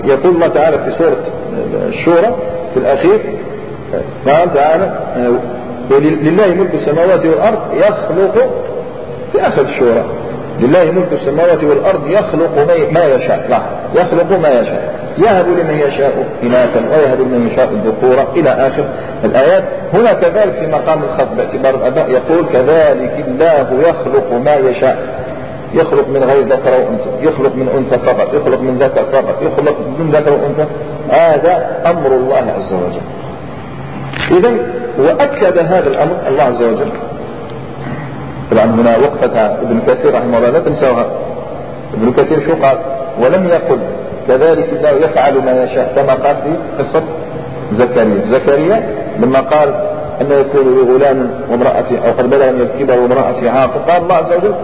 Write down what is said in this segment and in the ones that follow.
يقول الله تعالى في سورة الشورى في الأخير، قال تعالى لله ملك السماوات والأرض يخلق، في آخر الشورى لله ملك السماوات والأرض يخلق ما يشاء، لا يخلق ما يشاء، يهب لمن يشاء إناثا ويهب لمن يشاء الذكورا إلى آخر الآيات. هنا كذلك في مقام الخطب باعتبار الآباء يقول كذلك الله يخلق ما يشاء، يخلق من غير ذكر وأنثى، يخلق من أنثى فقط، يخلق من ذكر فقط، يخلق من ذكر وأنثى، هذا أمر الله عز وجل. إذن وأكد هذا الأمر الله عز وجل. طبعا هنا وقفة ابن كثير رحمه الله لا تنسوها. ابن كثير شو قال؟ ولم يقل كذلك الله يفعل ما يشاء كما قال في قصة زكريا لما قال أن يكون لي غلام وامرأتي أو قد بلغ من الكبر وامرأتي عاقر، قال الله عز وجل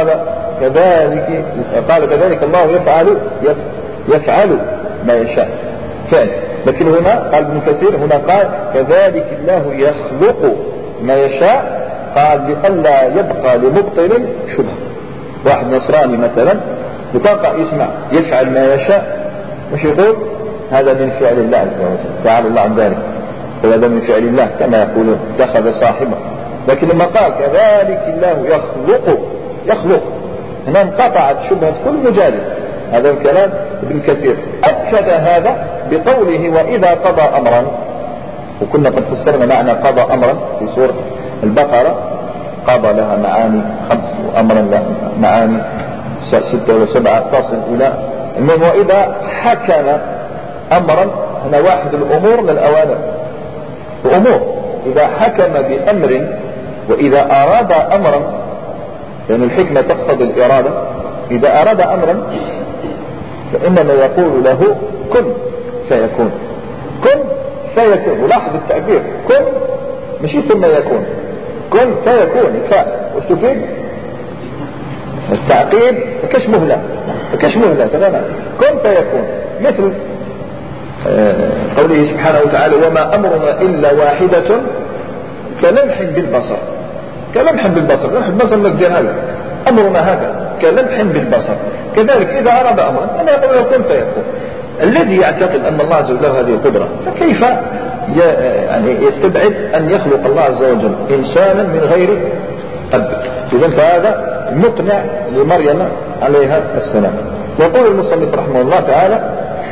قال كذلك الله يفعل ما يشاء فعل. لكن هنا قال ابن كثير هنا قال كذلك الله يخلق ما يشاء، قال لئلا يبقى لمبطل شبهة. واحد نصراني مثلا بطاقة يسمع يفعل ما يشاء مش يقول هذا من فعل الله عز وجل تعالى الله عن ذلك، وهذا من فعل الله كما يقولون اتخذ صاحبه. لكن لما قال كذلك الله يخلق هنا انقطعت شبهة كل مجادل. هذا الكلام ابن كثير أكد هذا بقوله وإذا قضى أمرا، وكنا قد فسرنا معنى قضى أمرا في سورة البقرة، قضى لها معاني 5 وأمرا لها معاني 6 و 7 تصل إلى المهم. وإذا حكم أمرا هنا واحد الأمور للأوامر، وأمور إذا حكم بأمر وإذا أراد أمرا، لأن الحكمة تقتضي الإرادة، إذا أراد أمرا فإنما يقول له كن فيكون، كن فيكون. ولاحظ التعبير كن مشي ثم يكون، كن فيكون فاء وش تفيد؟ التعقيب كش مهلة تماما، كن فيكون. مثل قوله سبحانه وتعالى وما أمرنا إلا واحدة كلمح بالبصر، كلمح بالبصر، لمح البصر نقدر هذا أمرنا هذا كلمح بالبصر. كذلك إذا أراد أمرا أنا يقول كن فيكون. الذي يعتقد أن الله عز وجل له هذه القدرة فكيف يعني يستبعد أن يخلق الله عز وجل إنسانا من غير قلب؟ إذن فهذا مقنع لمريم عليها السلام. يقول المصنف رحمه الله تعالى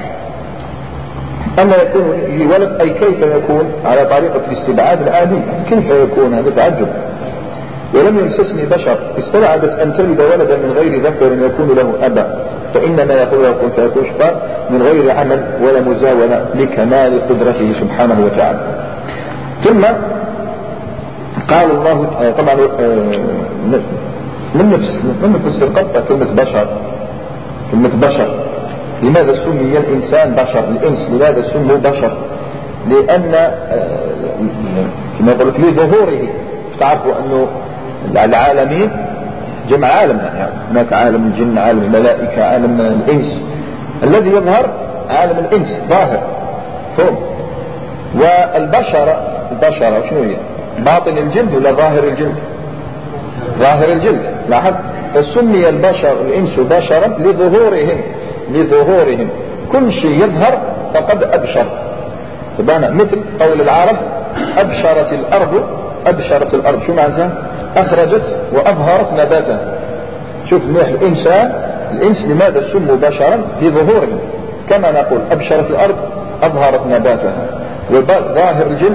أما يكون لي ولد أي كيف يكون على طريقة الاستبعاد العادي، كيف يكون هذا تعجب. ولم يمسسني بشر استبعدت أن تلد ولدا من غير ذكر يكون له أبا، فإنما يقول له كن فيكون من غير عمل ولا مزاولة لكمال قدرته سبحانه وتعالى. ثم قال الله طبعا من نفس القطة كلمة بشر. لماذا سمي الإنسان بشر؟ الإنس لماذا سموا بشر؟ لأن كما قلت لظهوره. تعرفوا أنه العالمين جمع عالم، يعني هناك عالم الجن، عالم الملائكة، عالم الإنس. الذي يظهر عالم الإنس ظاهر ثم، والبشرة شنو هي؟ باطن الجلد ولا ظاهر الجلد؟ ظاهر الجلد. لاحظ فسمي البشر الإنس بشرا لظهورهم كل شيء يظهر فقد أبشر. فبانا مثل قول العرب أبشرت الأرض شو معنى؟ أخرجت وأظهرت نباتها. شوف مليح الإنس لماذا سموا بشرا؟ لظهورهم. كما نقول أبشرت الأرض أظهرت نباتها. وظاهر الجلد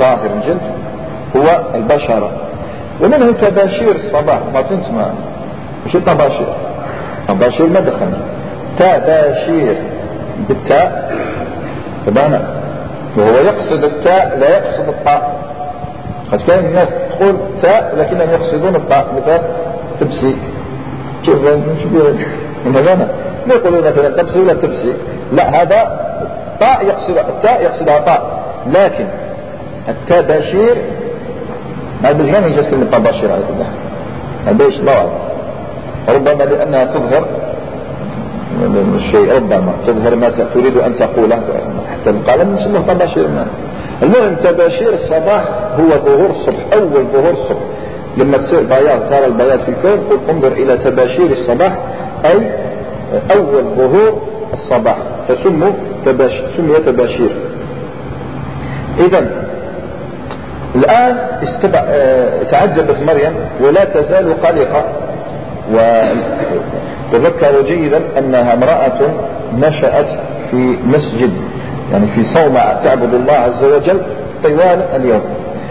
هو البشرة. ومنه تباشير الصباح. ما تنسمع مش تباشير ما دخلنا تباشير بالتاء طبعا، وهو يقصد التاء لا يقصد الطاء. قد كان الناس تقول تاء لكنهم يقصدون الطاء، مثل تبسي. شوف مثلا ما يقولون مثلا تبسي ولا تبسي، لا هذا طاء يقصد التاء يقصدها طاء. لكن التباشير ما بالجان يجوز كلمة تباشير على كل حال، هذا ايش لا ربما لأنها تظهر الشيء، ربما تظهر ما تريد أن تقوله حتى القلم نسميه تباشير. المهم تباشير الصباح هو ظهور الصبح، أول ظهور الصبح. لما تصير بياض ترى البياض في الكون قل انظر إلى تباشير الصباح، أي أول ظهور الصباح. فسمي تباشير. إذن الآن تعجبت مريم ولا تزال قلقة. وتذكروا جيدا أنها امرأة نشأت في مسجد، يعني في صومعة تعبد الله عز وجل طوال اليوم،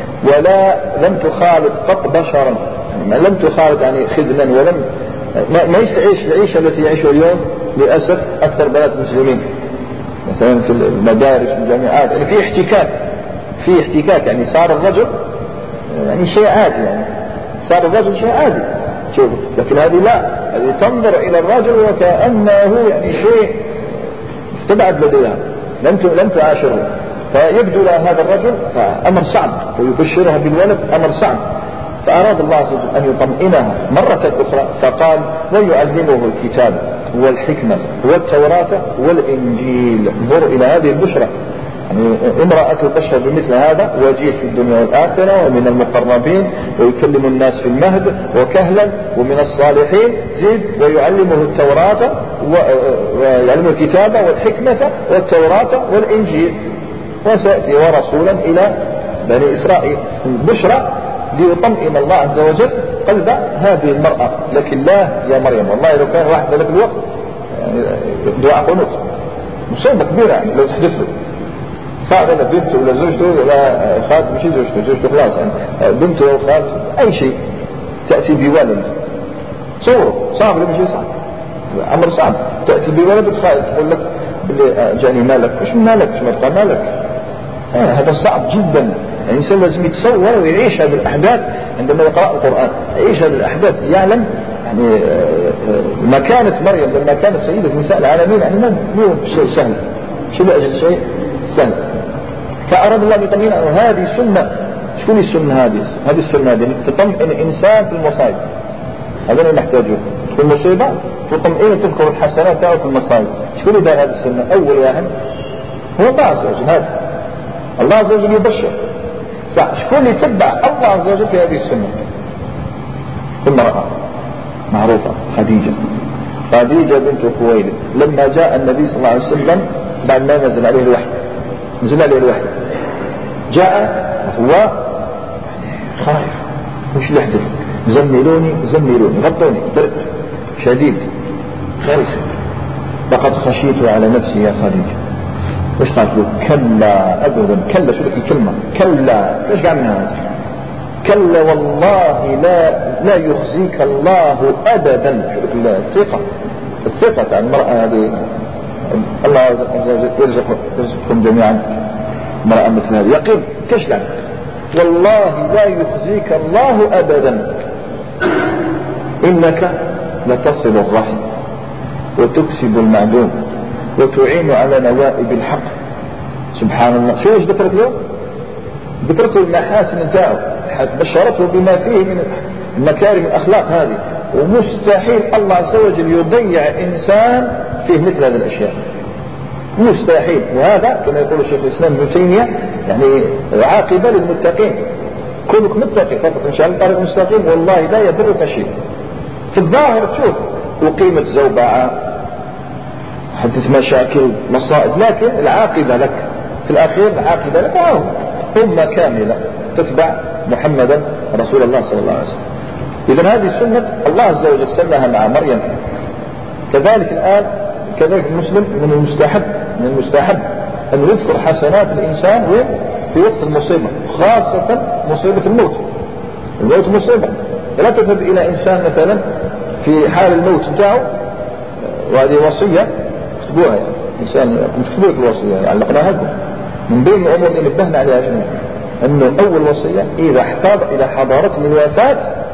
لم تخالط قط بشرا، يعني لم تخالط يعني خدنا، ولم ما يعيش العيشة التي يعيشها اليوم للأسف أكثر بنات المسلمين مثلا في المدارس والجامعات، يعني في احتكاك يعني صار الرجل يعني شيء عادي، يعني صار الرجل شيء عادي. شوف، لكن هذه لا، هذه تنظر إلى الرجل وكأنه يعني شيء استبعد لديها، لم تعاشره، فيبدو لها هذا الرجل فأمر صعب، ويبشرها بالولد أمر صعب. فأراد الله عز وجل أن يطمئنها مرة أخرى فقال: ويعلمه الكتاب والحكمة والتوراة والإنجيل. انظروا إلى هذه البشرى، يعني امرأة تبشر بمثل هذا، وجيه في الدنيا والآخرة، ومن المقربين، ويكلم الناس في المهد وكهلا، ومن الصالحين. زيد: ويعلمه التوراة ويعلمه الكتاب والحكمة والتوراة والإنجيل، وسيأتي ورسولا إلى بني إسرائيل. البشرى ليطمئن الله عز وجل قلب هذه المرأة. لكن لا يا مريم، والله لو كان واحد ذلك الوقت دعاء قنوت مصيبة كبيرة يعني لو تحدث له، صعب له بنته ولا زوجته ولا خالته، مش زوجته خلاص، يعني بنته أو خالته أي شيء تأتي بولد، صوره صعب ولا مش صعب؟ أمر صعب. تأتي بولد تقول لك جاني مالك، مش مالك، مش مرقى مالك. هذا صعب جدا. يعني الإنسان لازم يتصور ويعيش هذه الأحداث عندما يقرأ القرآن، يعيش هذه الأحداث، يعلم يعني مكانة مريم لما كانت سيدة نساء العالمين، يعني مو شيء سهل، شو لأجل شيء سهل. فأراد الله يطمئن أنه هذه سنة. شكون السنة هذه؟ هذه السنة يعني تطمئن الإنسان في المصائب، هذا اللي نحتاجه. في المصيبة تطمئن، تذكر الحسنات تاعك في المصائب. شكون اللي دار هذه السنة؟ أول واحد هو الله عز وجل. هذا الله عز وجل يبشر. شكون اللي يتبع الله عز وجل في هذه السنة؟ امرأة معروفة، خديجة بنت خويلد. لما جاء النبي صلى الله عليه وسلم بعد ما نزل عليه الوحي، جاء وهو خايف، وش يحدث؟ زملوني غطوني، برد شديد، خايف. لقد خشيت على نفسي يا خديجة. ايش قالت له؟ كلا ابدا. كلا شو لك كلمة؟ كلا ايش قال منها؟ كلا والله لا يخزيك الله ابدا. شو لك الثقة تاع المرأة هذه. الله عز وجل يرزقكم جميعا مرأة مثل هذه، يقين تشلع. والله لا يخزيك الله ابدا، انك لتصل الرحم وتكسب المعدوم وتعين على نوائب الحق. سبحان الله. شو ايش ذكرت له؟ ذكرته المحاسن نتاعه، بشرته بما فيه من مكارم الاخلاق هذه. ومستحيل الله عز وجل يضيع انسان فيه مثل هذه الاشياء، مستحيل. وهذا كما يقول الشيخ الاسلام ابن تيمية يعني عاقبة للمتقين. كونك متقي فقط ان شاء الله طريق مستقيم والله لا يضرك شيء. في الظاهر تشوف وقيمة زوبعة، حدث مشاكل مصائب، لكن العاقبة لك في الأخير، العاقبة لك أمة كاملة تتبع محمدا رسول الله صلى الله عليه وسلم. إذن هذه سنة الله عز وجل سنها مع مريم. كذلك الآن كذلك المسلم من المستحب أن يذكر حسنات الإنسان في وقت المصيبة، خاصة مصيبة الموت مصيبة. لا تذهب إلى إنسان مثلا في حال الموت بتاعه، وهذه وصية اكتبوها، يعني إنسان تكتبوا لك الوصية علقناها لكم من بين الأمور اللي نبهنا عليها جميعا، أنه أول وصية إذا حضرت الوفاة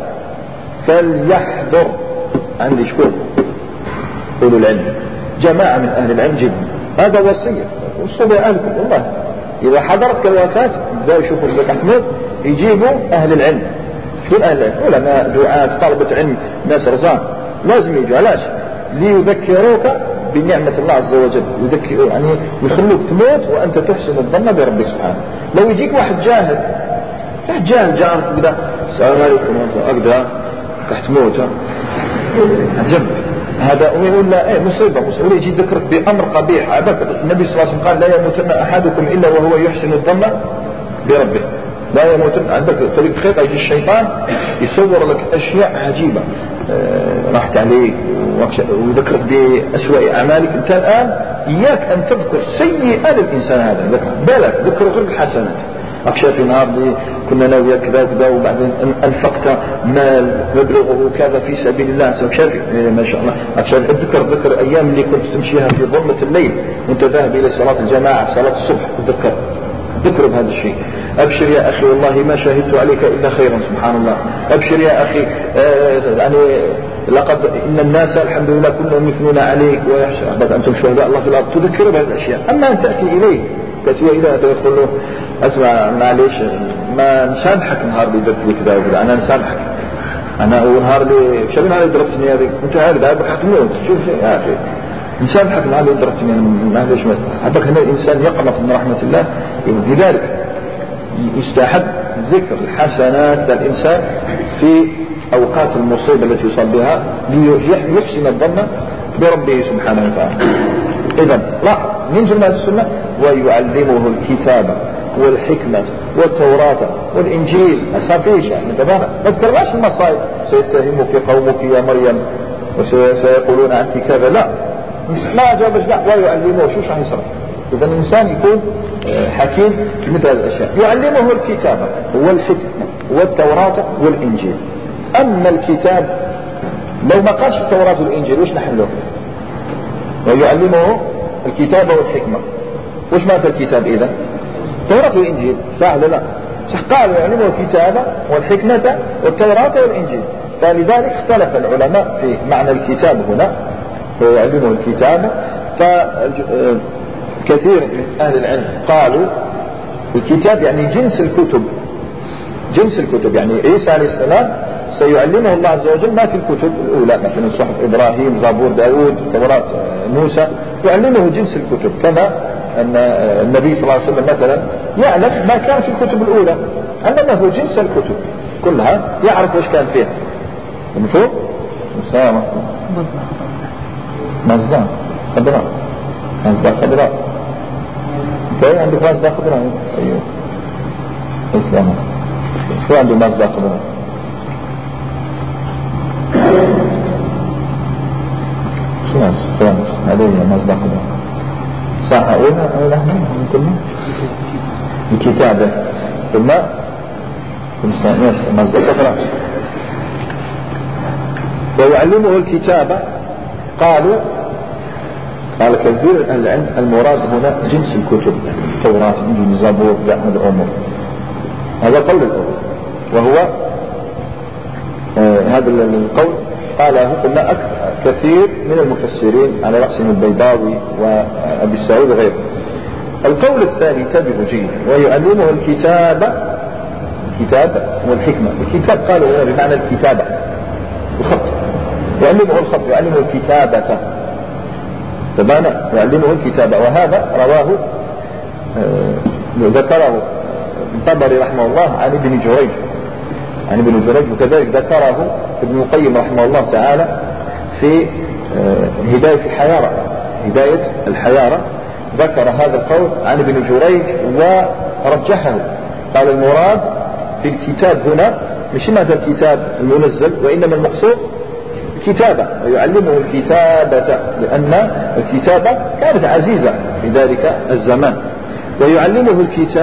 فليحضر عندي شكون؟ أولو العلم، جماعة من أهل العلم جدا. هذا وصية وصوا أهلكم والله. إذا حضرتك الوفاة بدأوا يشوفوا إذا تحتمل يجيبوا أهل العلم. شكون أهل العلم؟ علماء، دعاة، طلبة علم، ناس رزان، لازم يجوا. علاش؟ ليذكروك بنعمة الله عز وجل، يعني يخلوك تموت وأنت تحسن الظن بربك سبحانه. لو يجيك واحد جاهل جارك كذا، السلام عليكم أقدر تحت موته، جنب هذا ويقول لا مصيبة يجي ذكرك بأمر قبيح. النبي صلى الله عليه وسلم قال لا يموتن أحدكم إلا وهو يحسن الظن بربه. لا يموتن. عندك طريق خيط يجي الشيطان يصور لك أشياء عجيبة راحت عليك وذكرك بأسوأ أعمالك. أنت الآن إياك أن تذكر سيئة للإنسان هذا، بالك ذكر غير الحسنات. أكشف النهار اللي كنا ناوية كذا وكذا وبعدين أنفقت مال مبلغه كذا في سبيل الله أكشف ما شاء الله. أكشف ذكر أيام اللي كنت تمشيها في ظلمة الليل وأنت ذاهب إلى صلاة الجماعة صلاة الصبح. ذكر بهذا الشيء. أبشر يا أخي والله ما شهدت عليك إلا خيرا سبحان الله. أبشر يا أخي يعني لقد إن الناس الحمد لله كلهم يثنون عليك ويحسب أنتم شهداء الله في الأرض. تذكر بهذه الأشياء. أما أن تأتي إليه تقول له اسمع معليش ما نسامحك النهار اللي درت لي كذا وكذا. انا نسامحك انا اول نهار اللي شو النهار اللي ضربتني هذيك انت عارف دابك حتموت. شوف يا اخي نسامحك النهار اللي ضربتني معليش حبك. هنا الانسان يقنط من رحمه الله. لذلك يستحب ذكر الحسنات للانسان في اوقات المصيبه التي يصاب بها ليحسن الظن بربه سبحانه وتعالى. إذن لا من جملة السنة ويعلمه الكتاب والحكمة والتوراة والإنجيل. الخفيش يعني تبانا ما تكررش المصائب. سيتهمك قومك يا مريم وسيقولون عنك كذا. لا ما جابش لا ويعلمه شو راح يصير. إذا الإنسان يكون حكيم في مثل هذه الأشياء. يعلمه الكتاب والحكمة والتوراة والإنجيل. أما الكتاب لو ما قالش التوراة والإنجيل وش نحله؟ ويعلمه الكتاب والحكمة. وش معنى الكتاب إذا؟ التوراة والإنجيل صح ولا لا؟ صح. قال يعلمه الكتاب والحكمة والتوراة والإنجيل. فلذلك اختلف العلماء في معنى الكتاب هنا. ويعلمه الكتاب فكثير من أهل العلم قالوا الكتاب يعني جنس الكتب. جنس الكتب يعني عيسى عليه السلام سيعلمه الله عز وجل ما في الكتب الأولى مثلا صحف إبراهيم زبور داود توراة موسى. يعلمه جنس الكتب كما أن النبي صلى الله عليه وسلم مثلا يعلم ما كان في الكتب الأولى. علمه جنس الكتب كلها يعرف وش كان فيها. مفهوم؟ مسامة مصدر خضراء مصدر خضراء. كيف عندك مصدر خضراء؟ أيوه مسامة شو عنده مصدر خضراء؟ خلاص هذه مصدر خضراء صح. أولا احنا كلنا الكتابة قلنا مصدر خضراء. ويعلمه الكتابة قال كثير العلم المراد هنا جنس الكتب التوراة إنجيل الزبور هذه الأمور. هذا قول الأول وهو هذا القول قاله قلنا كثير من المفسرين على رأسهم البيضاوي وأبي السعود وغيره. القول الثاني انتبهوا جيدا ويعلمه الكتاب والحكمة. الكتاب قالوا هنا بمعنى الكتابة الخط. يعلمه الخط يعلمه الكتابة تبانا يعلمه الكتابة. وهذا رواه ذكره الطبري رحمه الله عن ابن جريج وكذلك ذكره ابن القيم رحمه الله تعالى في هداية الحيارة ذكر هذا القول عن ابن جريج ورجحه. قال المراد في الكتاب هنا مش ماذا الكتاب المنزل وإنما المقصود الكتابة. ويعلمه الكتابة لأن الكتابة كانت عزيزة في ذلك الزمان. ويعلمه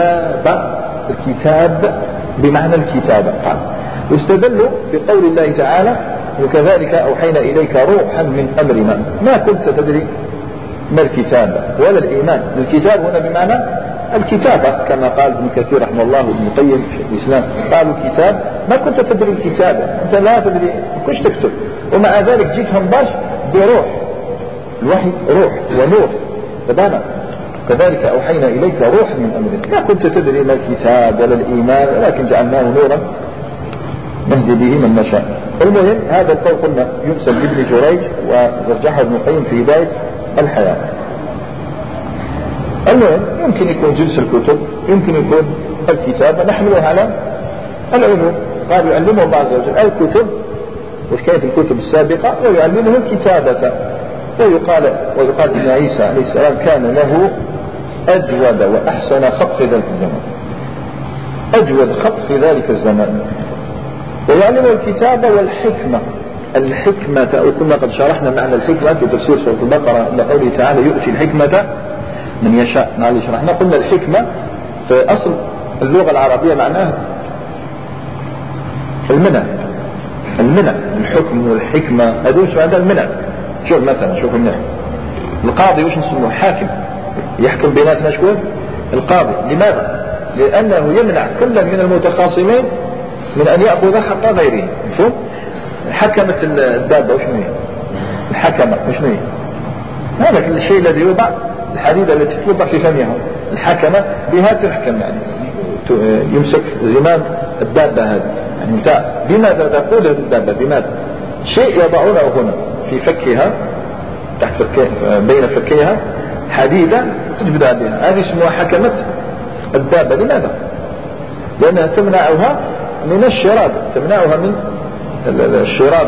الكتاب بمعنى الكتابة. واستدلوا بقول الله تعالى وكذلك أوحينا إليك روحا من أمرنا ما كنت تدري ما الكتابة ولا الإيمان. الكتاب هنا بمعنى الكتابة كما قال ابن كثير رحمه الله وابن القيم في الإسلام قالوا الكتاب ما كنت تدري الكتابة أنت لا تدري كنت تكتب ومع ذلك جيتهم باش بروح الوحي روح ونور تبانا. كذلك أوحينا إليك روح من أمرنا ما كنت تدري ما الكتاب ولا الإيمان ولكن جعلناه نورا نهدي به من نشاء. المهم هذا القول قلنا ينسب لابن جريج ورجحه ابن القيم في هداية الحياة. المهم يمكن يكون جنس الكتب يمكن يكون الكتاب نحمله على العلوم. قال يعلمه الله عز وجل الكتب وكان في الكتب السابقة، ويعلمه الكتابة. ويقال إن عيسى عليه السلام كان له أجود وأحسن خط في ذلك الزمان، أجود خط في ذلك الزمان. ويعلمه الكتابة والحكمة. الحكمة، وكنا قد شرحنا معنى الحكمة في تفسير سورة البقرة إلى قوله تعالى يؤتي الحكمة من يشاء. معلش شرحنا قلنا الحكمة في أصل اللغة العربية معناها المنع. الحكم والحكمة هذول شو هذا المنع. شوف مثلا، شوف المنع القاضي وش نسموه؟ حاكم، يحكم بيناتنا شكون؟ القاضي. لماذا؟ لأنه يمنع كل من المتخاصمين من أن يأخذ حق غيره. مفهوم؟ حكمة الدابة وشنو هي؟ الحكمة وشنو هي؟ هذا الشيء الذي يوضع، الحديدة التي توضع في فمها، الحكمة بها تحكم، يعني يمسك زمام الدابة هذه. يعني انت بماذا تقود الدابة؟ بماذا؟ شيء يضعونه هنا في فكها، تحت بين فكيها حديدة تجبدها بها، هذه اسمها حكمة الدابة. لماذا؟ لأنها تمنعها من الشراد، تمنعها من الشراد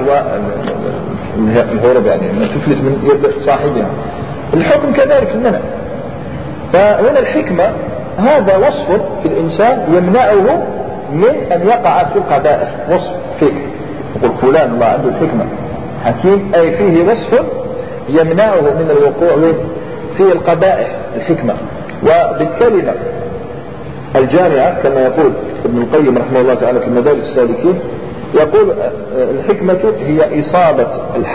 والهروب، يعني أن تفلت من يد صاحبها. الحكم كذلك المنع. فهنا الحكمة هذا وصف في الإنسان يمنعه من أن يقع في القبائح. وصف فيه، يقول فلان الله عنده الحكمة حكيم، أي فيه وصف يمنعه من الوقوع في القبائح. الحكمة. وبالكلمة الجامعة كما يقول ابن القيم رحمه الله تعالى في مدارج السالكين، يقول الحكمة هي إصابة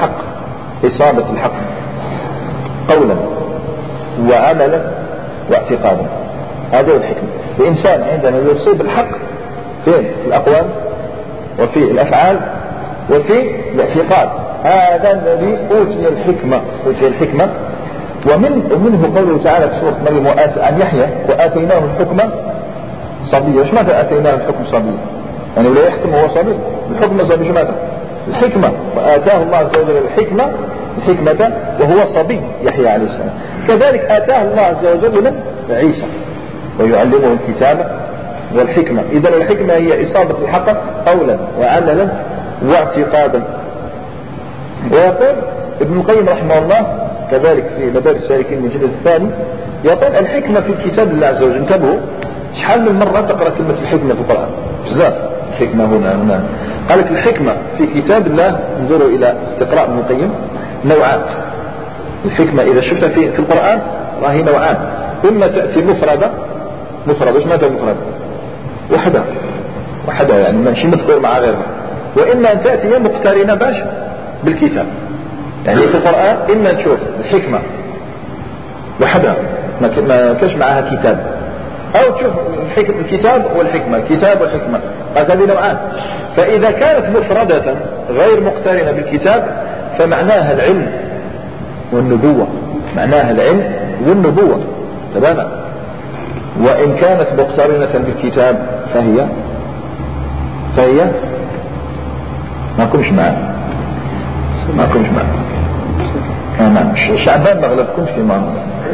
الحق قولا وعملا واعتقادا. هذا الحكمة. الإنسان عندما يصيب الحق في الأقوال وفي الأفعال وفي الاعتقاد، هذا الذي أوتي الحكمة. ومنه قوله تعالى في سورة مريم عن يحيى وآتيناه الحكمة صبيا. ايش ماذا آتيناه الحكم صبيا؟ يعني لا يحكم هو صبي. الحكمة صبي ايش ماذا؟ الحكمة. وآتاه الله عز وجل الحكمة وهو صبي يحيى عليه السلام. كذلك آتاه الله عز وجل من عيسى ويعلمه الكتابة والحكمة. إذن الحكمة هي إصابة الحق قولا وعملا واعتقادا. ويقول ابن القيم رحمه الله كذلك في مدارج السالكين من الجلد الثاني، يقول الحكمة في كتاب الله عز وجل. انتبهوا شحال من مرة تقرأ كلمة الحكمة في القرآن؟ بزاف. الحكمة هنا قالت الحكمة في كتاب الله. انظروا إلى استقراء ابن القيم نوعان. الحكمة إذا شفتها في القرآن راهي نوعان. إما تأتي مفردة. ايش ماذا مفردة؟ وحدها يعني ماشي مذكور مع غيرها. وإما أن تأتي مقترنة باش بالكتاب. يعني في القرآن إما نشوف الحكمة وحدها ما كاش معها كتاب، أو تشوف الكتاب والحكمة، الكتاب والحكمة. هذه نوعان. فإذا كانت مفردة غير مقترنة بالكتاب فمعناها العلم والنبوة. تماما. وإن كانت مقترنة بالكتاب فهي ما كنش معنا. شعبان ما غلبكمش في معنا.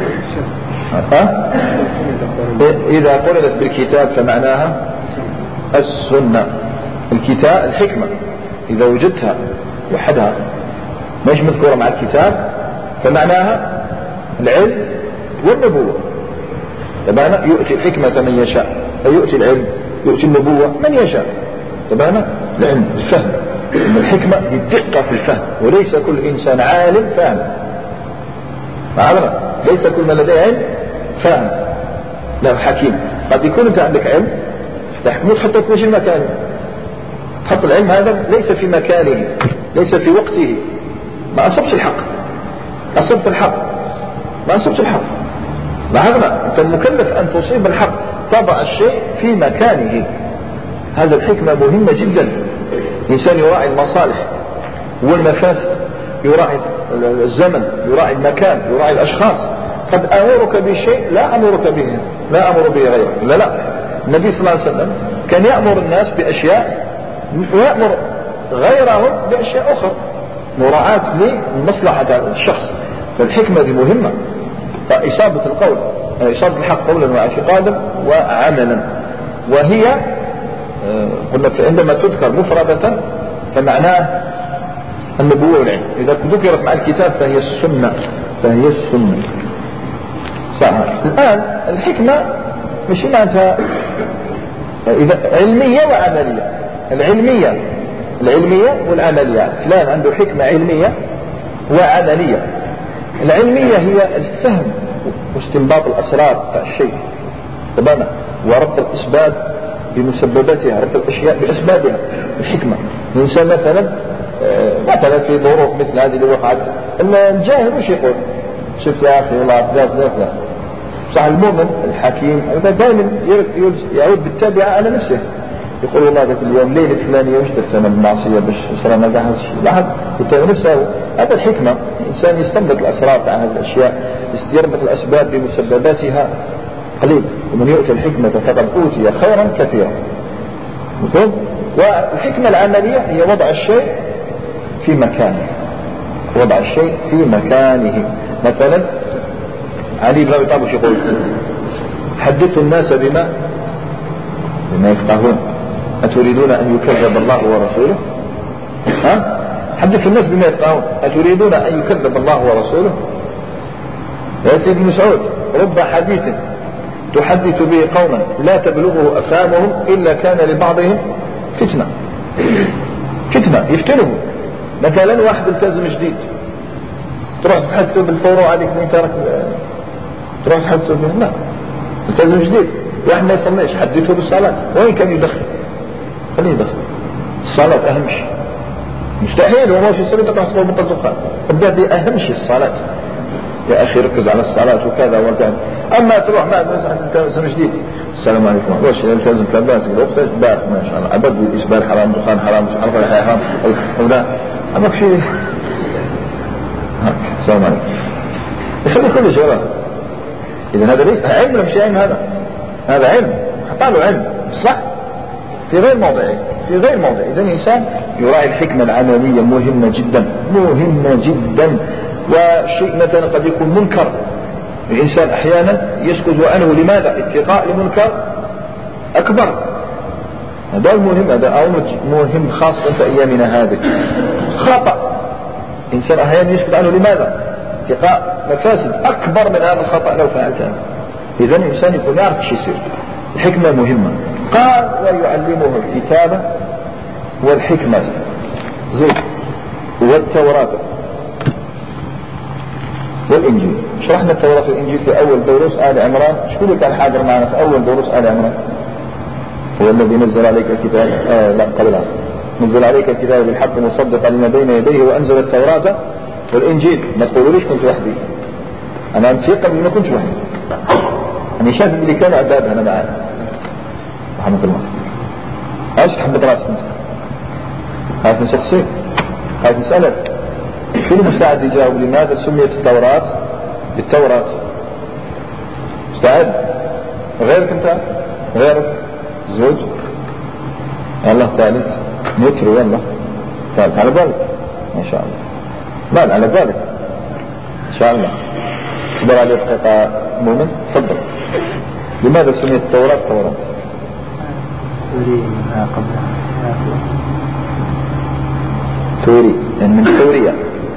إذا قرنت بالكتاب فمعناها السنة. الكتاب الحكمة إذا وجدتها وحدها مش مذكورة مع الكتاب فمعناها العلم والنبوة. تبانا يؤتي الحكمة من يشاء، يؤتي العلم، يؤتي النبوة من يشاء. تبانا العلم الفهم. الحكمة هي الدقة في الفهم، وليس كل إنسان عالم فاهم. ليس كل من لديه علم فاهم. لا حكيم. قد يكون انت عندك علم تحكمه تحطه في وجه المكان، تحط العلم هذا ليس في مكانه، ليس في وقته، ما أصبت الحق. لاحظنا أنت مكلف أن تصيب الحق، تضع الشيء في مكانه. هذا الحكمة مهمة جدا. الإنسان يراعي المصالح والمفاسد، يراعي الزمن، يراعي المكان، يراعي الأشخاص. قد أمرك بشيء لا أمر به غيرك. لا النبي صلى الله عليه وسلم كان يأمر الناس بأشياء ويأمر غيرهم بأشياء أخرى مراعاة لمصلحة الشخص. فالحكمة دي مهمة. فإصابة الحق قولا واعتقادا وعملا. وهي قلنا عندما تذكر مفردة فمعناه النبوة والعلم. إذا ذكرت مع الكتاب فهي السنة، فهي السنة. صح. الآن الحكمة مش معناتها إذا علمية وعملية. العلمية والعملية. فلان عنده حكمة علمية وعملية. العلمية هي الفهم واستنباط الأسرار تاع الشيء طبعا، وربط الأسباب بمسبباتها، ربط الأشياء بأسبابها. الحكمة الإنسان مثلا في ظروف مثل هذه اللي وقعت، الجاهل وش يقول؟ شفت يا أخي والله لا. صح. المؤمن الحكيم دائما يعود بالتابعة على نفسه، يقول والله ذاك اليوم ليلة الفلانية وش درت أنا بالمعصية باش صرنا كاع هذا الشيء. لاحظ يتابع نفسه. هذا الحكمة. الإنسان يستنبط الأسرار تاع هذه الأشياء، يربط الأسباب بمسبباتها قليل. ومن يؤتى الحكمة فقد أوتي خيرا كثيرا. مفهوم؟ والحكمة العملية هي وضع الشيء في مكانه. وضع الشيء في مكانه. مثلا علي بن أبي طالب يقول حدثوا الناس بما يفقهون أتريدون أن يكذب الله ورسوله؟ حدثوا الناس بما يفقهون أتريدون أن يكذب الله ورسوله؟ يأتي ابن مسعود رب حديث تحدث به قوما لا تبلغه أفهامهم إلا كان لبعضهم فتنة يفتنه. مثلا واحد التزم جديد تروح تحدثه بالفورة عليك من ترك، تروح تحدثه لا التزم جديد. واحد ما يصليش حدثه بالصلاة، وين كان يدخل؟ خليه يدخل. الصلاة أهم شيء. مستحيل هو ماشي يصلي تروح تقول بطل دخان. الباب أهم شيء الصلاة يا أخي، ركز على الصلاة وكذا وكذا. أما تروح ما أنت سنة جديد السلام عليكم واش يلتزم كذا وقتاش بارك ما شاء الله عبد الإسبال حرام دخان حرام عرف الحياة حرام ولا أما شيء السلام عليكم يخلي كل شيء. إذا هذا ليس علم، مش علم، هذا علم حطاله علم صح في غير موضعه. إذا الإنسان يراعي الحكمة العملية مهمة جدا. وشيء مثلا قد يكون منكر، الإنسان أحيانا يسكت عنه. لماذا؟ اتقاء لمنكر أكبر. هذا المهم، هذا مهم خاصة في أيامنا هذه. خطأ إنسان أحيانا يسكت عنه. لماذا؟ اتقاء مفاسد أكبر من هذا الخطأ لو فعلته. إذا الإنسان يكون يعرف ايش يصير. الحكمة مهمة. قال ويعلمه الكتابة والحكمة زين والتوراة والإنجيل. شرحنا التوراة والإنجيل في أول دروس آل عمران. شكون كان حاضر معنا في أول دروس آل عمران؟ هو الذي نزل عليك الكتاب لا قبلها نزل عليك الكتاب بالحق مصدقا لما بين يديه وأنزل التوراة والإنجيل. ما تقولوليش كنت وحدي، أنا متيقن ما كنتش وحدي. أنا شايف اللي كانوا عباد أنا معايا رحمة الله. ايش تحب راسك انت؟ خايف من شخصين، خايف نسألك شنو مستعد يجاوب لماذا سميت التوراة بالتوراة؟ مستعد؟ غيرك انت؟ غيرك؟ زوج؟ يلا ثالث متر يلا ثالث على بالك ما شاء الله. لا على بالك ان شاء الله. اصبر عليه دقيقة مؤمن. تفضل. لماذا سميت التوراة توراة؟ توري يعني من تورية.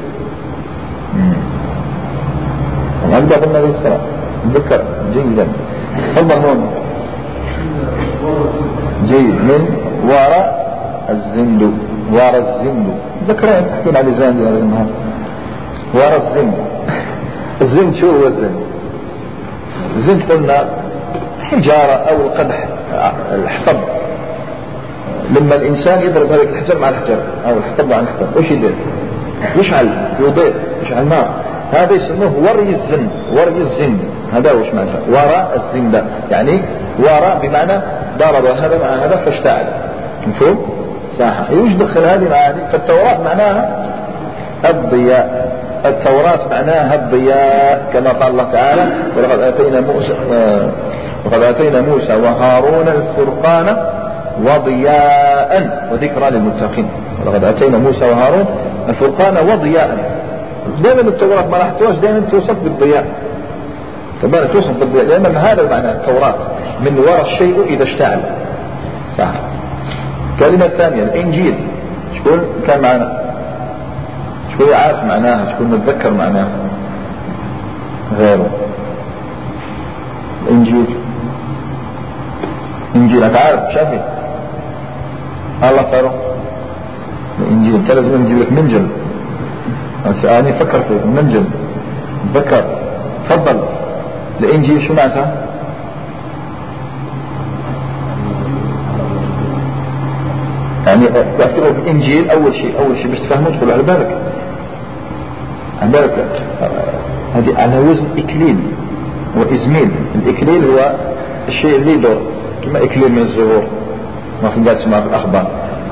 أبدأ قلنا ذكر ذكر جيدا. تفضل هون. جيد. من وراء الزند. وراء الزند ذكرين حكينا على زند هذا النهار. وراء الزند. الزند شو هو الزند؟ الزند قلنا حجارة أو القدح الحطب. لما الإنسان يضرب هذا الحجر مع الحجر أو الحطب مع الحطب وش يدير؟ يشعل يضيء يشعل نار. هذا يسموه وري الزند. وري الزند هذا وش معناه؟ وراء الزند يعني وراء بمعنى ضرب هذا مع هذا فاشتعل. مفهوم؟ صح. وش دخل هذه مع هذه؟ فالتوراة معناها الضياء. التوراة معناها الضياء كما قال الله تعالى وقد آتينا موسى وهارون الفرقان وضياء وذكرى للمتقين. ولقد آتينا موسى وهارون الفرقان وضياء. دائما التوراة ما راح دائما توصف بالضياء. طبعا توصف بالضياء لأن هذا معنى التوراة من وراء الشيء إذا اشتعل. صح. كلمة ثانية الإنجيل. شكون كان معنا؟ شكون عارف معناها، شكون متذكر معناها غيره؟ الإنجيل، إنجيل هتعرف شافي الله صاروا الإنجيل. انت لازم نجيب لك منجل، أنا فكر فيه منجل تذكر. تفضل. الإنجيل شو معناتها؟ يعني اكتبوا بالإنجيل أول شيء باش تفهموا تقولوا على بالك هذه على وزن إكليل وإزميل. الإكليل هو الشيء اللي يدور كما إكليل من الزهور ما في قاعد تسمع في الأخبار.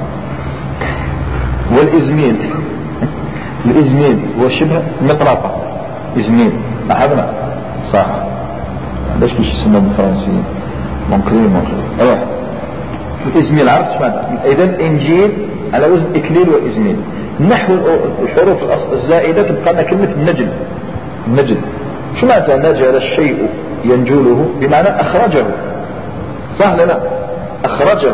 والإزميل الإزميل هو شبه مطرقة. إزميل لاحظنا صح. ليش مش يسمى بالفرنسيين مونكري أيوه الإزميل. عرفت ايش معنى؟ إذا إنجيل على وزن إكليل وإزميل. نحو الحروف الزائدة تبقى لنا كلمة النجل. شو معنى نجل الشيء ينجله؟ بمعنى أخرجه. صح لا؟ أخرجه.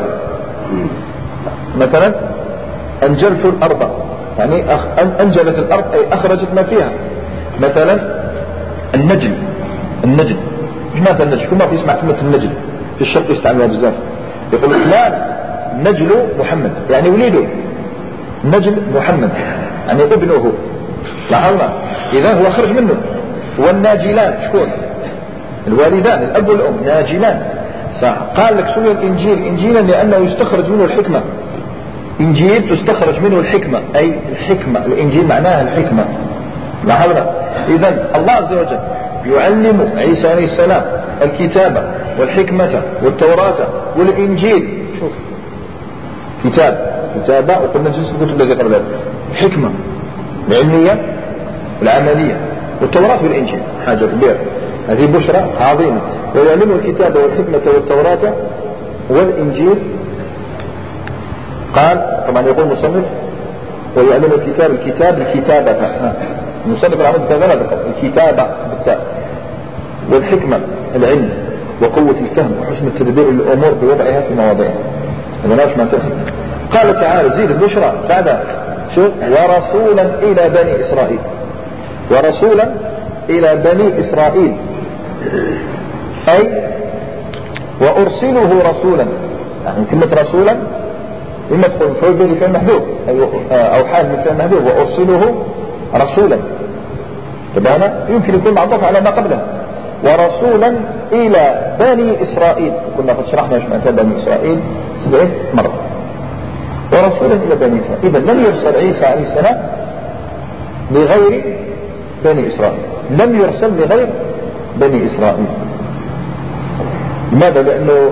مثلا أنجلت الأرض يعني أنجلت الأرض أي أخرجت ما فيها. مثلا النجل مش معنى النجل؟ كل ما في اسمع كلمة النجل في الشرق يستعملها بزاف. يقول فلان نجل محمد يعني وليده. نجل محمد يعني ابنه. لاحظنا إذا هو خرج منه. والناجلان شكون؟ الوالدان الأب والأم ناجلان. قال لك سمي الإنجيل إنجيلا لأنه يستخرج منه الحكمة. إنجيل تستخرج منه الحكمة أي الحكمة. الإنجيل معناها الحكمة. لاحظنا إذا الله عز وجل يعلم عيسى عليه السلام الكتابة والحكمة والتوراة والإنجيل. شوف كتابة وقلنا جنس الكتب الذي قبل ذلك. الحكمة العلمية والعملية والتوراة والإنجيل حاجة كبيرة. هذه بشرى عظيمة. ويعلم الكتابة والحكمة والتوراة والإنجيل. قال طبعا يقول المصنف ويعلم الكتابة المصنف العمود ثلاثة الكتابة بالتاء والحكمة العلم وقوة الفهم وحسن التدبير للأمور بوضعها في مواضعها. هذا لا ما تفهم. قال تعالى زيد البشرى بعد شوف ورسولا إلى بني إسرائيل. ورسولا إلى بني إسرائيل أي وأرسله رسولا. يعني كلمة رسولا إما تكون فوق بفعل محذوف أو حال من فعل محذوف. وأرسله رسولا تبانا يمكن يكون معطوف على ما قبله. ورسولا إلى بني إسرائيل كنا قد شرحنا ايش معنى بني إسرائيل 7 مرة. ورسولا إلى بني إسرائيل. إذا لم يرسل عيسى عليه السلام لغير بني إسرائيل. لم يرسل لغير بني إسرائيل. لماذا؟ لأنه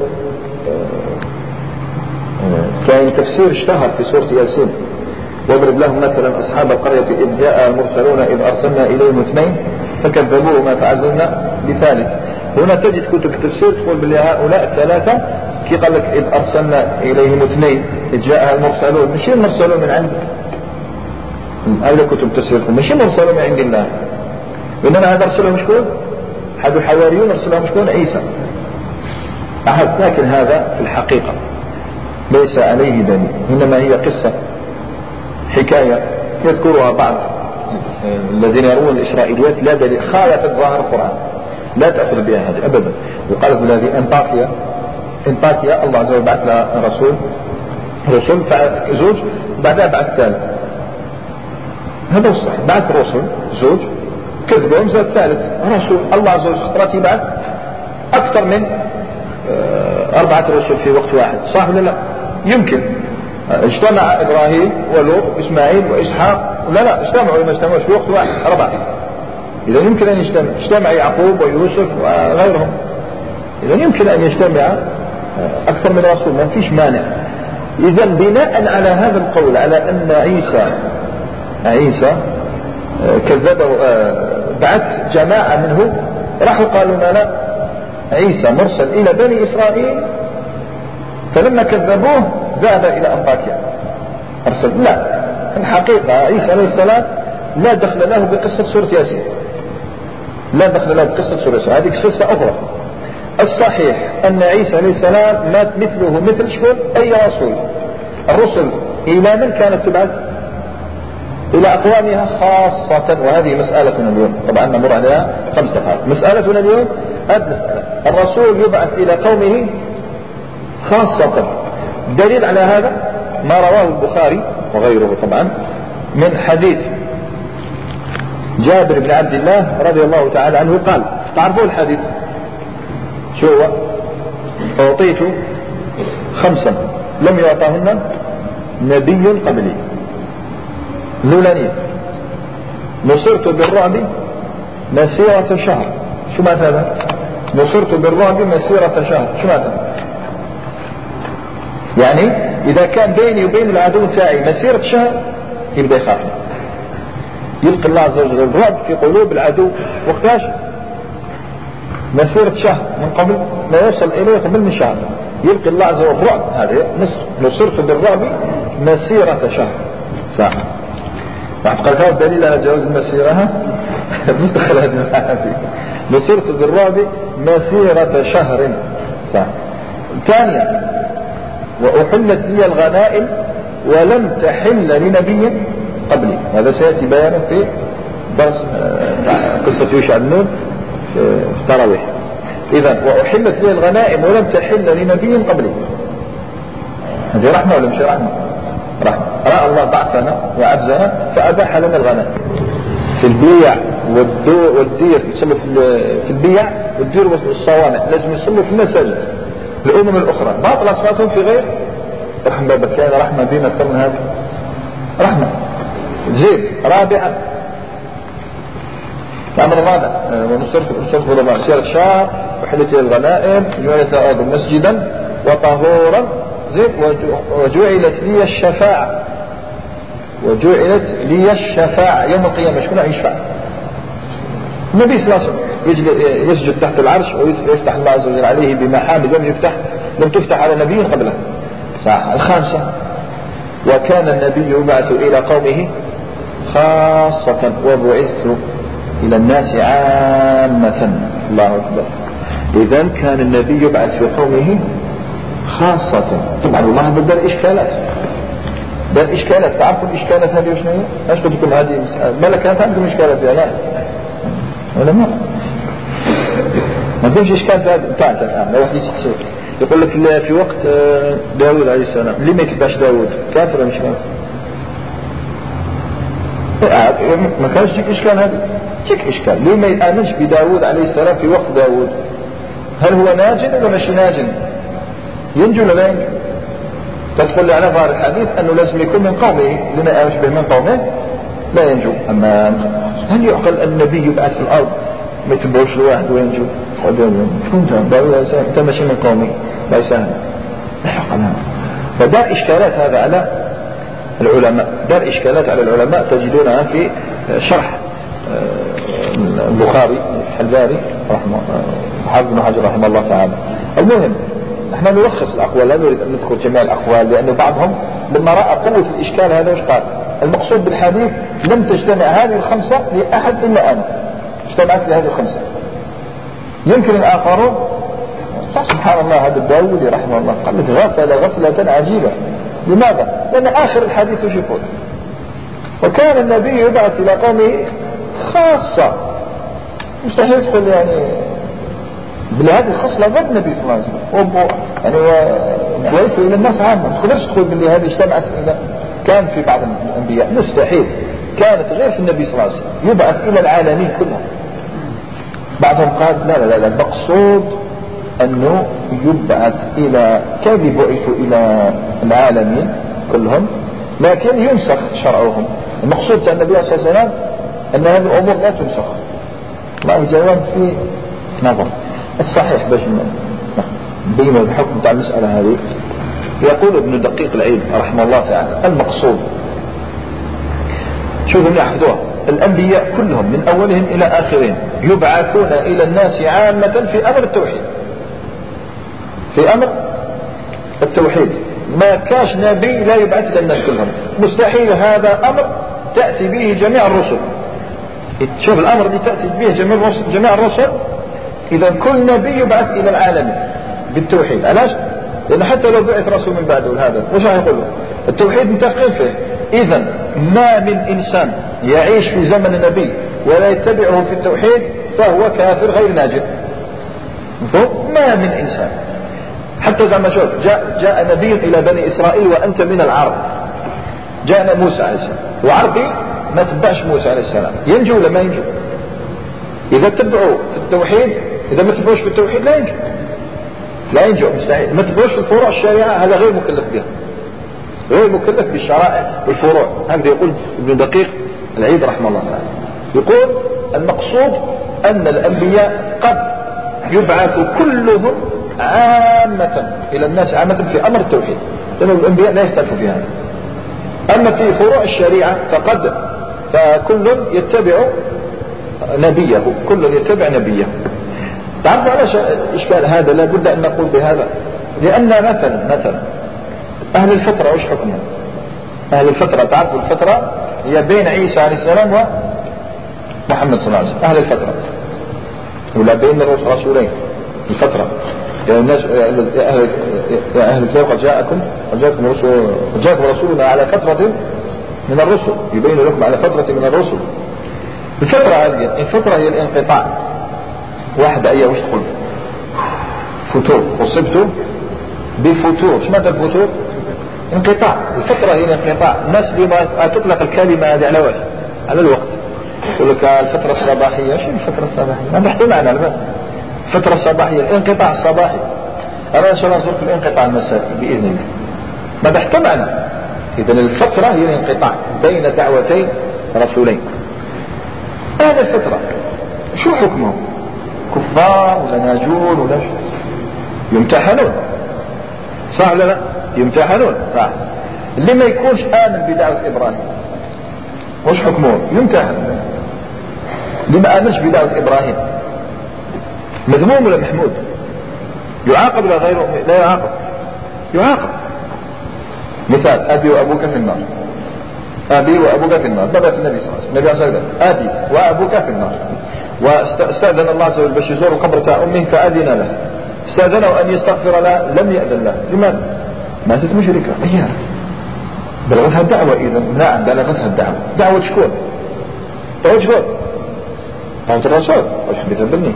كان تفسير اشتهر في سورة ياسين واضرب لهم مثلا أصحاب القرية إذ جاء المرسلون إذ أرسلنا إليهم 2 فكذبوهما فعزلنا بثالث. هنا تجد كتب التفسير تقول بلي هؤلاء 3 كي قال لك إذ أرسلنا إليهم 2 إذ جاء المرسلون مش المرسلون من عند هذا كتب التفسير مش المرسلون من عند الله وإنما هذا أرسلهم شكون؟ أحد الحواريون أرسلهم شكون؟ عيسى. لكن هذا في الحقيقة ليس عليه دليل. إنما هي قصة حكاية يذكرها بعض الذين يرون الإسرائيليات لا دليل خالفت ظاهر القرآن لا تأخذ بها هذه أبدا. وقالت بهذه انطاكيا الله عز وجل بعث لها رسل زوج بعدها بعث ثالث. هذا هو الصح. بعث رسل زوج كذبهم زاد ثالث رسول. الله عز وجل اختارت يبعث أكثر من 4 رسل في وقت واحد. صح ولا لا؟ يمكن اجتمع إبراهيم ولوط وإسماعيل وإسحاق لا اجتمعوا ما اجتمعوش في وقت واحد 4. إذا يمكن أن اجتمع يعقوب ويوسف وغيرهم. إذا يمكن أن يجتمع أكثر من رسول ما فيش مانع. إذا بناء على هذا القول على أن عيسى كذبه بعث جماعة منه راحوا قالوا لا عيسى مرسل إلى بني إسرائيل فلما كذبوه ذهب إلى أنطاكيا أرسل. لا الحقيقة عيسى عليه السلام لا دخل له بقصة سورة ياسين. لا دخل له بقصة سورة ياسين. هذه قصة أخرى. الصحيح أن عيسى عليه السلام مات مثله مثل شكون أي رسول. الرسل إلى من كانت تبعث؟ إلى أقوامها خاصة. وهذه مسألتنا اليوم، طبعا نمر عليها 5 دقائق. مسألتنا اليوم هذه مسألة الرسول يبعث إلى قومه خاصة. دليل على هذا ما رواه البخاري وغيره طبعا من حديث جابر بن عبد الله رضي الله تعالى عنه قال، تعرفوا الحديث شو هو؟ أعطيت 5 لم يعطهن نبي قبلي. الأولانية نصرت بالرعب مسيرة شهر. شو معنى هذا؟ نصرت بالرعب مسيرة شهر، شو معنى؟ يعني إذا كان بيني وبين العدو تاعي مسيرة شهر يبدأ يخافني، يلقي الله عز وجل الرعب في قلوب العدو. وقتاش؟ مسيرة شهر، من قبل ما يوصل إليه قبل من شهر يلقي الله عز وجل الرعب. هذا نصرت بالرعب مسيرة شهر ساعة. قال هذا دليل على جواز المسيرة مستخل هذه. نصرت بالرعب مسيرة شهر ساعة. ثانيا وأحلت لي الغنائم ولم تحل لنبي قبلي. هذا سيأتي بيانا في درس قصة يوشع بن نون في التراويح. إذن وأحلت لي الغنائم ولم تحل لنبي قبلي. هذه رحمة ولا مش رحمة؟ رحمة. رأى الله ضعفنا وعجزنا فأباح لنا الغنائم. في البيع والدير يصلوا في البيع والدير والصوامع لازم يصلوا في المساجد. الأمم الأخرى باطل صلاتهم في غير رحمة. كان رحمة بما أكثر من هذا رحمة. زيد. رابعا الأمر الرابع ونصرت بالربع سيرة شهر وحلت الغنائم جعلت الأرض مسجدا وطهورا. زيد. وجعلت لي الشفاعة. وجعلت لي الشفاعة يوم القيامة. شكون يشفع؟ النبي صلى الله عليه وسلم يسجد تحت العرش ويفتح الله عز وجل عليه بمحامد لم تفتح على نبي قبله. ساعة. الخامسة وكان النبي يبعث إلى قومه خاصة وبعثت إلى الناس عامة. الله أكبر. إذن كان النبي يبعث في قومه خاصة. طبعا الله بدل إشكالات. بل إشكالات. تعرفوا الإشكالات هذه وشنو هي؟ ايش قلت لكم هذه ما كانت عندكم إشكالات يا لا ولا ما فيش إشكال في هذا بتاعك الآن. لو واحد يسأل يقول لك في وقت داود عليه السلام ليه ما يتبعش داود؟ كافر ولا مش كافر؟ ما كانش تجيك إشكال هذا. تجيك إشكال ليه ما يآمنش بداود عليه السلام في وقت داود؟ هل هو ناجن ولا مش ناجن؟ ينجو ولا لا ينجو؟ تقول لي على ظاهر الحديث أنه لازم يكون من قومه. لما آمنش به من قومه لا ينجو. أما هل يعقل النبي يبعث في الأرض ما يتبعوش الواحد وينجو؟ أنت ماشي من قومي لا يسهل. لا يعقل هذا. فدار إشكالات هذا على العلماء. دار إشكالات على العلماء تجدونها في شرح البخاري الحلباري حافظ بن حجر رحمه الله تعالى. المهم نحن نلخص الأقوال لا نريد أن نذكر جميع الأقوال لأن بعضهم لما رأى قوة الإشكال هذا وش قال؟ المقصود بالحديث لم تجتمع هذه ال5 لأحد إلا أنا. اجتمعت لهذه ال5. يمكن الآخرون سبحان الله هذا الداودي رحمه الله قال لك غفلة عجيبة. لماذا؟ لأن آخر الحديث وش يقول؟ وكان النبي يبعث إلى قومه خاصة. مستحيل يدخل يعني بهذه الخصلة ضد النبي صلى الله عليه وسلم يعني ويف إلى الناس عامة. ما تقدرش تقول باللي هذه اجتمعت إذا كان في بعض الأنبياء مستحيل. كانت غير في النبي صلى الله عليه وسلم يبعث إلى العالمين كلها. بعضهم قال لا المقصود أنه يبعث إلى كذب بعثوا إلى العالمين كلهم لكن ينسخ شرعهم. المقصود أن النبي صلى الله عليه وسلم أن هذه الأمور لا تنسخ. الله جواب في نظر الصحيح باش بين الحكم تاع المسألة هذه. يقول ابن دقيق العيد رحمه الله تعالى المقصود شوفوا يحفظوها الأنبياء كلهم من أولهم إلى آخرهم يبعثون إلى الناس عامة في أمر التوحيد. في أمر التوحيد ما كاش نبي لا يبعث إلى الناس كلهم. مستحيل. هذا أمر تأتي به جميع الرسل. شوف الأمر اللي تأتي به جميع الرسل. إذا كل نبي يبعث إلى العالم بالتوحيد. علاش؟ لأن حتى لو بعث رسول من بعده هذا وش هيقولوا؟ التوحيد متفقين فيه. إذا ما من إنسان يعيش في زمن النبي ولا يتبعه في التوحيد فهو كافر غير ناجح. ما من إنسان، حتى زعما شوف جاء نبي إلى بني إسرائيل وأنت من العرب، جاءنا موسى عليه السلام وعربي ما تبعش موسى عليه السلام، ينجو ولا ما ينجو؟ إذا تبعوا في التوحيد، إذا ما تبعوش في التوحيد لا ينجو، لا ينجو مستحيل. ما تبعوش في الفروع الشريعة هذا غير مكلف بها، غير مكلف بالشرائع والفروع. هكذا يقول ابن دقيق العيد رحمه الله تعالى، يقول المقصود أن الأنبياء قد يبعث كلهم عامة إلى الناس عامة في أمر التوحيد، لأن الأنبياء لا يختلفوا في هذا. أما في فروع الشريعة فكل يتبع نبيه، كل يتبع نبيه. تعرفوا علاش إشكال هذا؟ لا بد أن نقول بهذا، لأن مثلا أهل الفترة وش حكمهم؟ أهل الفترة، تعرفوا الفترة هي بين عيسى عليه السلام ومحمد صلى الله عليه وسلم، أهل الفترة ولا بين الرسولين الفترة. يا الناس يا أهل الكتاب قد جاءكم رسولنا على فترة من الرسل يبين لكم على فترة من الرسل. الفترة هذه الفترة هي الانقطاع. واحد أيه وش تقول؟ فتور، أصبت بفتور. ايش معنى الفتور؟ انقطاع. الفترة هي الانقطاع. الناس لما تطلق الكلمة هذه على وجه على الوقت، يقول لك الفترة الصباحية. شو الفترة الصباحية؟ ما تحكي معنا الآن. الفترة الصباحية الانقطاع الصباحي. أنا إن شاء الله زرت الانقطاع المسائي بإذن الله. ما تحكي معنا. إذن الفترة هي الانقطاع بين دعوتين رسولين. هذه الفترة شو حكمهم؟ كفار ولا ناجون ولا شو؟ يمتحنون، صح ولا لا؟ يمتحنون. صح. اللي ما يكونش آمن بدعوة إبراهيم وش حكمه؟ يمتحن. اللي ما آمنش بدعوة إبراهيم مذموم ولا محمود؟ يعاقب ولا غيره؟ لا يعاقب، يعاقب. مثال أبي وأبوك في النار، أبي وأبوك في النار. بدأت النبي صلى الله عليه وسلم، النبي صلى الله عليه وسلم أبي وأبوك في النار. واستأذن الله عز وجل باش يزور قبر أمه فأذن له، استأذنه أن يستغفر له لم يأذن له. لماذا؟ ماتت مشركة. أيها بلغتها الدعوة. إذا نعم بلغتها الدعوة. دعوة شكون؟ دعوة شكون؟ دعوة الرسول. واش حبيت تبني؟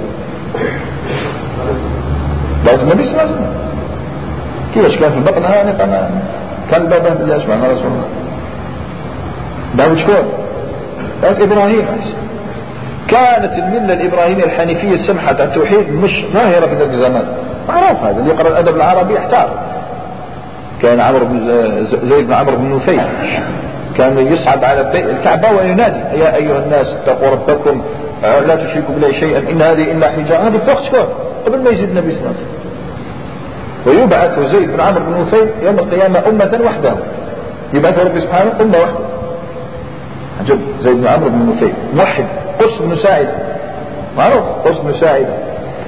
دعوة النبي صلى الله عليه وسلم. كيفاش كان في بطنها أنا كان بابا بالله سبحانه رسول الله. دعوة شكون؟ دعوة إبراهيم عليه السلام. كانت الملة الإبراهيمية الحنيفية السمحة التوحيد مش ظاهرة في ذلك الزمان، معروف هذا. اللي يقرأ الأدب العربي يحتار. كان زيد بن عمرو بن نفيل كان يصعد على الكعبة وينادي يا أيها الناس اتقوا ربكم لا تشركوا بالله شيئا إن هذه إلا حجارة. هذا في وقت شكون؟ قبل ما يزيد النبي صلى الله عليه وسلم. ويبعث زيد بن عمرو بن نفيل يوم القيامة أمة وحده، يبعث ربي سبحانه أمة وحده. عجب. زيد بن عمرو بن نفيل موحد. قرص بن ساعدة معروف، قرص بن ساعدة.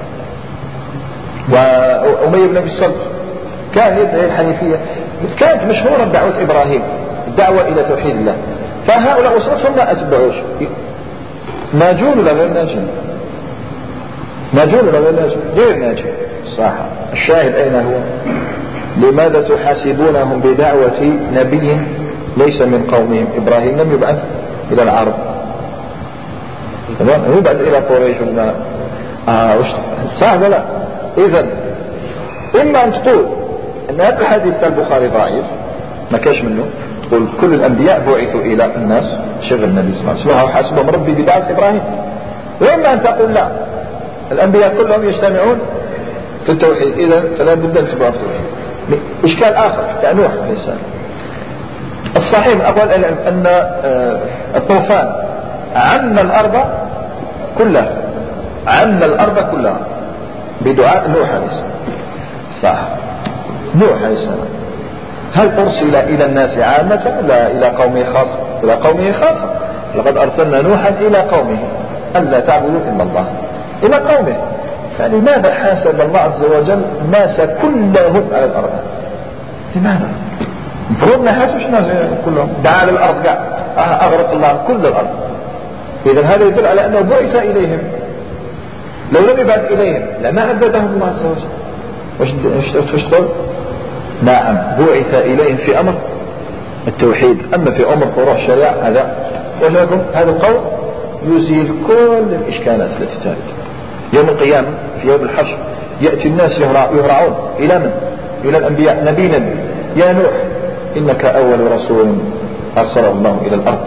وأمية بن أبي الصلت كان يدعي الحنيفية. كانت مشهورة دعوة إبراهيم، الدعوة إلى توحيد الله. فهؤلاء أسرتهم ما أتبعوش. ناجون ولا غير ناجون؟ ناجون ولا غير ناجون؟ غير ناجون. صح. الشاهد أين هو؟ لماذا تحاسبونهم بدعوة نبي ليس من قومهم؟ إبراهيم لم يبعث إلى العرب، يبعث إلى قريش. صح ولا لا؟ إذن إما أن تقول أن هذا الحديث البخاري ضعيف ما كاش منه، تقول كل الأنبياء بعثوا إلى الناس شغل النبي صلى الله عليه وسلم وحاسبهم ربي بدعوة إبراهيم. وإما أن تقول لا، الأنبياء كلهم يجتمعون في التوحيد، إذا فلا بد أن تبقى في التوحيد. إشكال آخر كنوح عليه السلام. الصحيح أقول أن الطوفان عم الأرض كلها، عم الأرض كلها بدعاء نوح عليه السلام. صح. نوح عليه السلام هل أرسل إلى الناس عامة لا إلى قومه خاصة؟ إلى قومه خاصة. لقد أرسلنا نوحا إلى قومه ألا تعبدوا إلا الله، إلى قومه. فلماذا حاسب الله عز وجل الناس كلهم على الأرض؟ لماذا؟ المفروض ما حاسبش الناس كلهم، دعا للأرض قاع أغرق الله كل الأرض. إذا هذا يدل على أنه بعث إليهم. لو لم يبعث إليهم لما عذبهم الله عز وجل. وش تقول؟ نعم بعث إليهم في أمر التوحيد. أما في أمر فروع الشريعة هذا ولكم هذا القول يزيل كل الإشكالات التي ترد. يوم القيامة في يوم الحشر يأتي الناس يهرعون إلى من؟ إلى الأنبياء. نبي يا نوح إنك أول رسول أرسله الله إلى الأرض.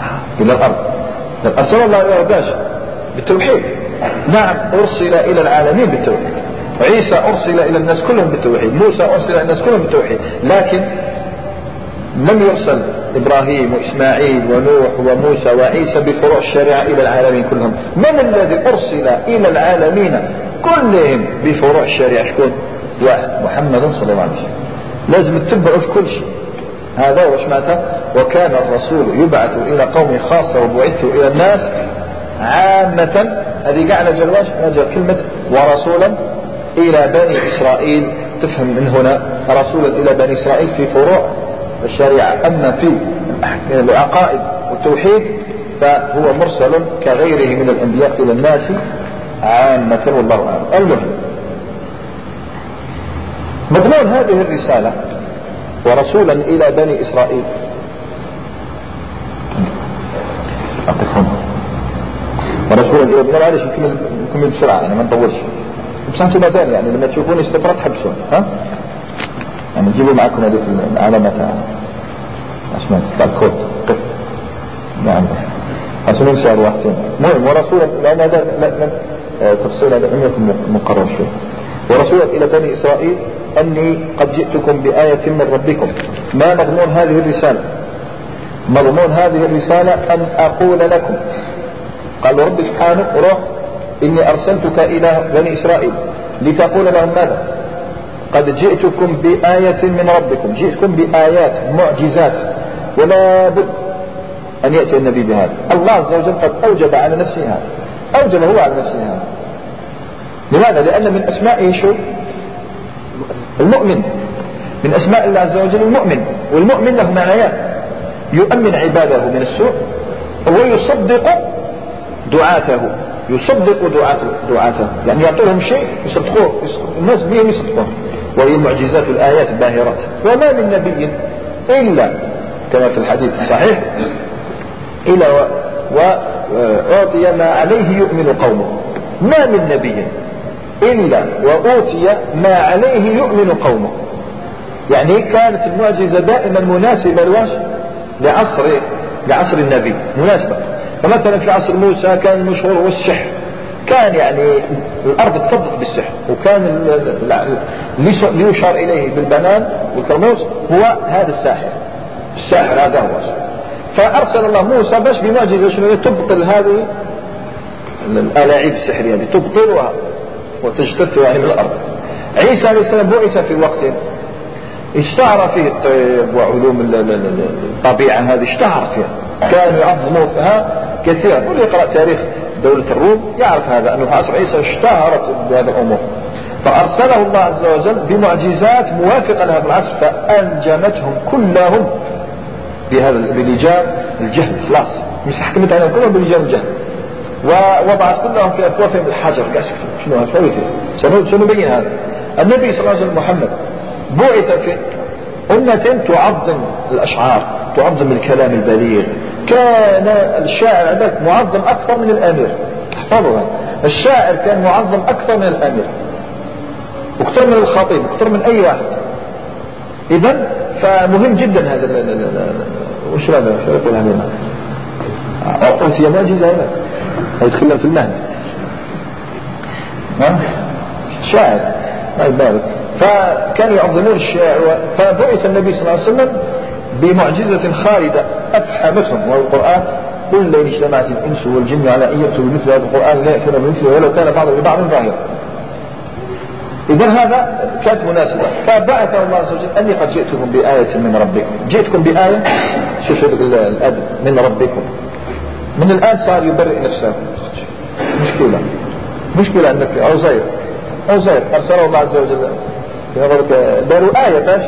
أرسل الله إلى الباشا بالتوحيد. نعم أرسل إلى العالمين بالتوحيد. عيسى أرسل إلى الناس كلهم بالتوحيد. موسى أرسل إلى الناس كلهم بالتوحيد. لكن لم يرسل إبراهيم وإسماعيل ونوح وموسى وعيسى بفروع الشريعة إلى العالمين كلهم. من الذي أرسل إلى العالمين كلهم بفروع الشريعة؟ شكون؟ واحد، محمد صلى الله عليه وسلم. لازم تتبعوا في كل شيء. هذا هو معناته وكان الرسول يبعث إلى قوم خاصة وبعث إلى الناس عامة. هذه قاعدة جلواش نجر كلمة ورسولا إلى بني إسرائيل. تفهم من هنا رسولا إلى بني إسرائيل في فروع الشريعة. أما في العقائد والتوحيد فهو مرسل كغيره من الأنبياء إلى الناس عامة والله أعلم. المهم مضمون هذه الرسالة ورسولا إلى بني إسرائيل. أقف هنا. ورسولا إلى بني معلش نكمل بسرعة يعني ما نطولش. بس أنتم ما زال يعني لما تشوفوني استفراد حبسون يعني تجيبوا معكم هذه العلامة اسمها الكود قف نعم عشان ننسى الواحدين. مهم ورسولا لأن هذا تفصيل هذا لم يكن مقرر شيء. ورسولا إلى بني إسرائيل أني قد جئتكم بآية من ربكم. ما مضمون هذه الرسالة؟ مضمون هذه الرسالة أن أقول لكم قال رب سبحانه روح إني أرسلتك إلى بني إسرائيل لتقول لهم ماذا؟ قد جئتكم بآية من ربكم. جئتكم بآيات معجزات ولا بد أن يأتي النبي بهذا. الله عز وجل قد أوجب على نفسه هذا. أوجب هو على نفسه هذا. لماذا؟ لأن من أسمائه شو؟ المؤمن. من أسماء الله عز وجل المؤمن. والمؤمن له معنيان: يؤمن عباده من السوء ويصدق دعاته. يصدق دعاته يعني يعطيهم شيء يصدقوه الناس بهم يصدقوه. وهي معجزات الآيات الباهرات. وما من نبي إلا كما في الحديث الصحيح إلا وأعطي ما عليه يؤمن قومه. ما من نبي إلا وأوتي ما عليه يؤمن قومه. يعني كانت المعجزة دائما مناسبة لعصر النبي مناسبة. فمثلا في عصر موسى كان المشهور هو السحر. كان يعني الأرض اكتظت بالسحر. وكان اللي يشار إليه بالبنان والكرموس هو هذا الساحر هذا هو. فأرسل الله موسى باش بمعجزة شنو تبطل هذه الألاعيب السحرية هذه تبطلها وتجتث يعني من الأرض. عيسى عليه السلام بعث في وقت اشتهر فيه الطب وعلوم الطبيعة هذه اشتهرت فيها. كانوا يعظموا فيها كثيرا. واللي يقرأ تاريخ دولة الروم يعرف هذا أنه في عصر عيسى اشتهرت بهذه الأمور. فأرسله الله عز وجل بمعجزات موافقة لهذا العصر فأنجمتهم كلهم بلجام الجهل. خلاص مش حكمت عليهم كلهم بلجام الجهل. ووضعت كلهم في أكوافهم الحجر. قاعد شنو هذا؟ سنبين هذا. النبي صلى الله عليه وسلم محمد بعث في أمة تعظم الأشعار تعظم الكلام البليغ. كان الشاعر عندك معظم أكثر من الأمير. احفظوا هذا. الشاعر كان معظم أكثر من الأمير واكثر من الخطيب واكثر من أي واحد. إذن فمهم جدا هذا وش هذا شو يقول علينا أوتي معجزة هذا يتكلم في المهد شاعر ما يبارك. فكانوا يعظمون الشاعر. فبعث النبي صلى الله عليه وسلم بمعجزة خالدة أفحمتهم. وهو القرآن قل لئن اجتمعت الإنس والجن على أن يأتوا بمثل هذا القرآن لا يأتون بمثله ولو كان بعضهم لبعض ظاهرا. إذن هذا كانت مناسبة. فبعث الله عز وجل أني قد جئتكم بآية من ربكم. جئتكم بآية شوف الأب من ربكم. من الآن صار يبرئ نفسه. مشكلة أنك عزير أرسله الله عز وجل داروا آية باش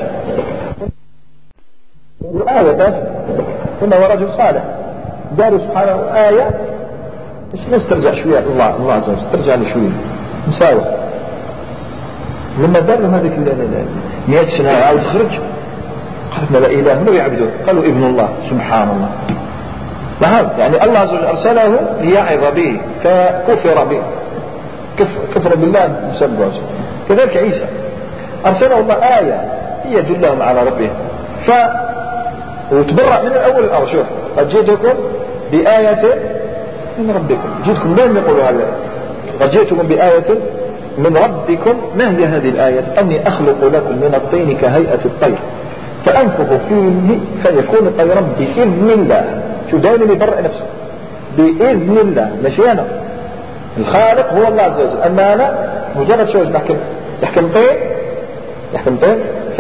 إنه رجل صالح. داروا سبحانه آية مش نسترجع شوية الله عز وجل ترجع له شوية نساوي. لما دار لهم هذيك 100 سنة عاود خرج قالت لا إله إلا يعبدون، قالوا ابن الله. سبحان الله. نعم، يعني الله عز وجل أرسله ليعظ به فكفر به، كفر بالله بسبب. كذلك عيسى أرسله الله آية يدلهم على ربهم وتبرأ من الأول الأمر. شوف، قد جئتكم بآية من ربكم، جئتكم لم يقولوا هذا، قد جئتكم بآية من ربكم. ما هي هذه الآية؟ أني أخلق لكم من الطين كهيئة الطير فأنفخ فيه فيكون طيرا بإذن الله. شو دائما يبرئ نفسه بإذن الله، ماشي أنا. الخالق هو الله عز وجل، أما أنا مجرد شو يحكم طين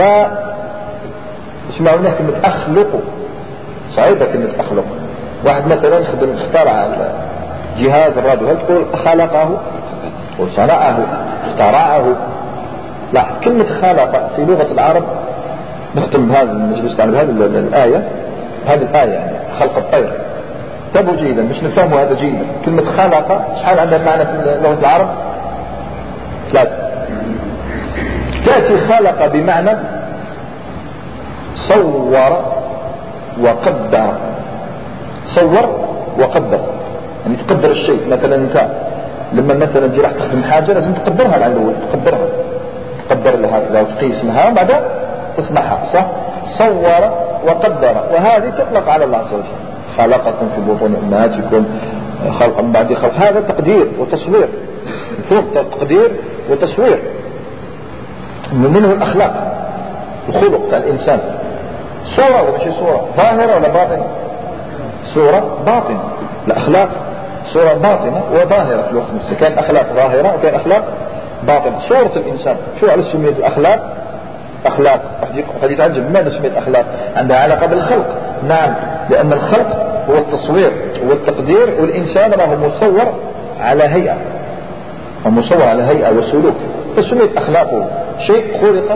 اسمعوا لنا كلمة أخلق، صعيبة كلمة أخلق. واحد مثلا اخترع جهاز الراديو، هل تقول خلقه؟ تقول صنعه، اخترعه؟ لا، كلمة خلق في لغة العرب. نختم بهذا المجلس عن هذه الآية يعني خلق الطير. تابوا جيدا مش نفهموا هذا جيدا. كلمة خلق شحال عندها معنى في لغة العرب؟ ثلاثة. تأتي خلق بمعنى صور وقدر. صور وقدر يعني تقدر الشيء. مثلا انت لما مثلا تجي راح تخدم حاجة لازم تقدرها على الأول، تقدر لها كذا وتقيس لها وبعدها تصنعها، صح؟ صور وقدر، وهذه تطلق على الله عز وجل. خلقكم في بطون أمهاتكم خلقا بعد خلق، هذا تقدير وتصوير، فوق تقدير وتصوير. منه الأخلاق، الخلق بتاع الإنسان. صورة ولا ماشي صورة؟ ظاهرة ولا باطنة؟ صورة باطنة. الأخلاق صورة باطنة وظاهرة في الوقت نفسه. كان أخلاق ظاهرة وكان أخلاق باطنة. صورة الإنسان شو على سميت الأخلاق؟ أخلاق. قد يتعجب لماذا سميت أخلاق؟ عندها علاقة بالخلق. نعم، لأن الخلق هو التصوير والتقدير، والإنسان راه مصور على هيئة، ومصور على هيئة وسلوك، فسميت أخلاقه. شيء خلق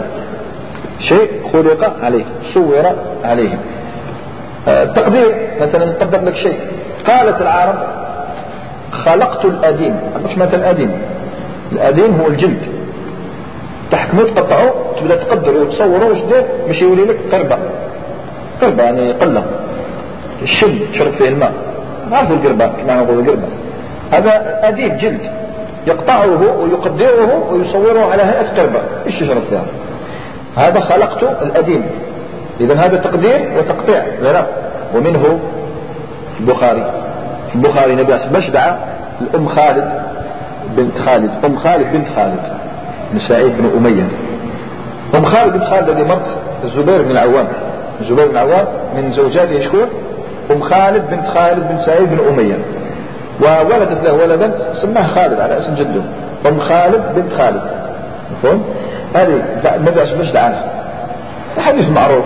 عليه، صور عليه. التقدير مثلا نقدر لك شيء. قالت العرب خلقت الأديم. مش مثلا الأديم هو الجلد، تحكمه تقطعه تبدأ تقدره وتصوره وش دير باش يولي لك قربة يعني قلة. الشم شرب فيه الماء، عارفوا القربة كما نقول القربة. هذا أديم جلد يقطعه ويقدره ويصوره على هيئة قربة، ايش يشرب فيها؟ هذا خلقت الأديم. إذا هذا تقدير وتقطيع. لا، ومنه في البخاري نبي باش دعا الأم خالد بنت خالد بن سعيد بن أمية. أم خالد بن خالد هذه مرت الزبير بن العوام من زوجاته شكون؟ أم خالد بنت خالد بن سعيد بن أمية، وولدت له ولدا سماه خالد على اسم جده. أم خالد بنت خالد، مفهوم؟ هذه النبي باش دعاها. الحديث معروف،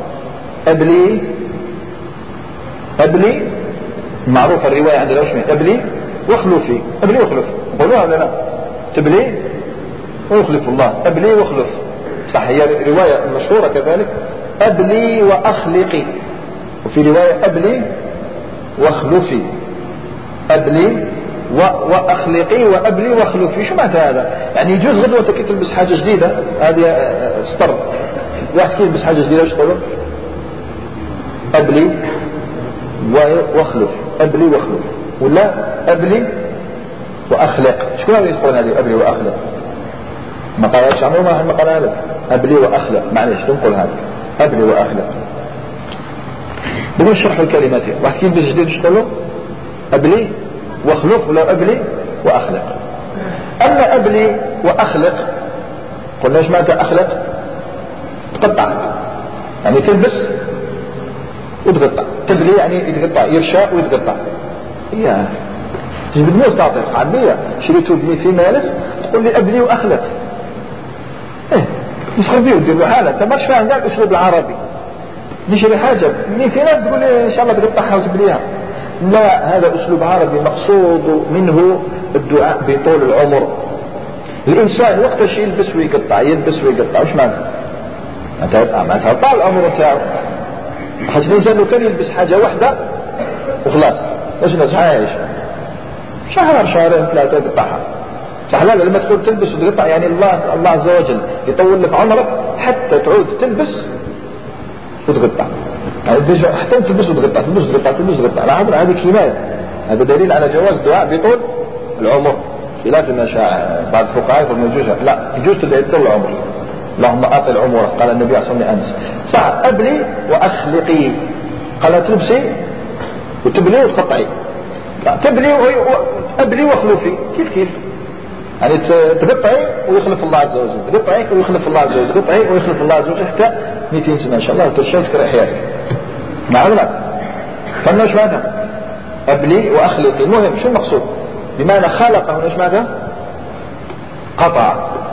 أبلي معروف الرواية عندنا وش أبلي واخلفي. قولوها ولا لا؟ تبلي ويخلف الله، أبلي واخلف، صح. هي رواية مشهورة كذلك، أبلي وأخلقي، وفي رواية أبلي واخلفي، أبلي وأخلقي وأبلي واخلفي. شو معنى هذا؟ يعني يجوز غدوة تلبس حاجة جديدة، هذه ستر. واحد كي يلبس حاجة جديدة وش تقولوا؟ أبلي واخلف، أبلي واخلف، ولا أبلي وأخلق. شكون اللي يقول هذه أبلي وأخلق؟ ما قالش عمره ما قال لك أبلي وأخلق. معليش تنقل هذا أبلي وأخلق. بدون شرح الكلمات. واحد كي يلبس جديد وش تقولوا؟ أبلي واخلف، ولا أبلي وأخلق. أما أبلي وأخلق قلنا ايش معنى أخلق؟ تقطع، يعني تلبس وتقطع. تبلي يعني يتقطع، يرشاء ويتقطع. يا تجيب الموز تعطيك عادية، شريته ب200,000 تقول لي أبلي وأخلق. نسخر بيه ودير له حالة. انت ماكش فاهم ذاك الأسلوب العربي. نشري حاجة 200,000 تقول لي إن شاء الله تقطعها وتبليها. لا، هذا أسلوب عربي مقصود منه الدعاء بطول العمر. الإنسان وقت شيء يلبس ويقطع وش معنى؟ معناتها طال العمر تاعو. حيث الإنسان لو كان يلبس حاجة واحدة وخلاص واش عايش شهر شهرين ثلاثة يقطعها، صح؟ لا، لما تقول تلبس وتقطع يعني الله عز وجل يطول لك عمرك حتى تعود تلبس وتغطى. حتى تلبس وتغطى تلبس وتغطى تلبس وتغطى. لاحظ هذه كناية، هذا دليل على جواز الدعاء بطول العمر، خلاف ما شاء بعض الفقهاء يقول ما يجوز، لا يجوز تدعي بطول العمر. اللهم أطل عمرك، قال النبي عليه الصلاة والسلام لأنس صح أبلي وأخلقي، قال تلبسي وتبلي وتقطعي، لا تبلي أبلي وخلوفي كيف يعني تقطعي ويخلف الله عز وجل، تقطعي ويخلف الله عز وجل، تقطعي ويخلف الله عز وجل حتى 200 سنة إن شاء الله وترشى وتكره حياتك. نعم لا فما ايش معناتها أبلي وأخلقي؟ المهم شو المقصود بمعنى خلق هنا؟ ايش معناتها؟ قطع.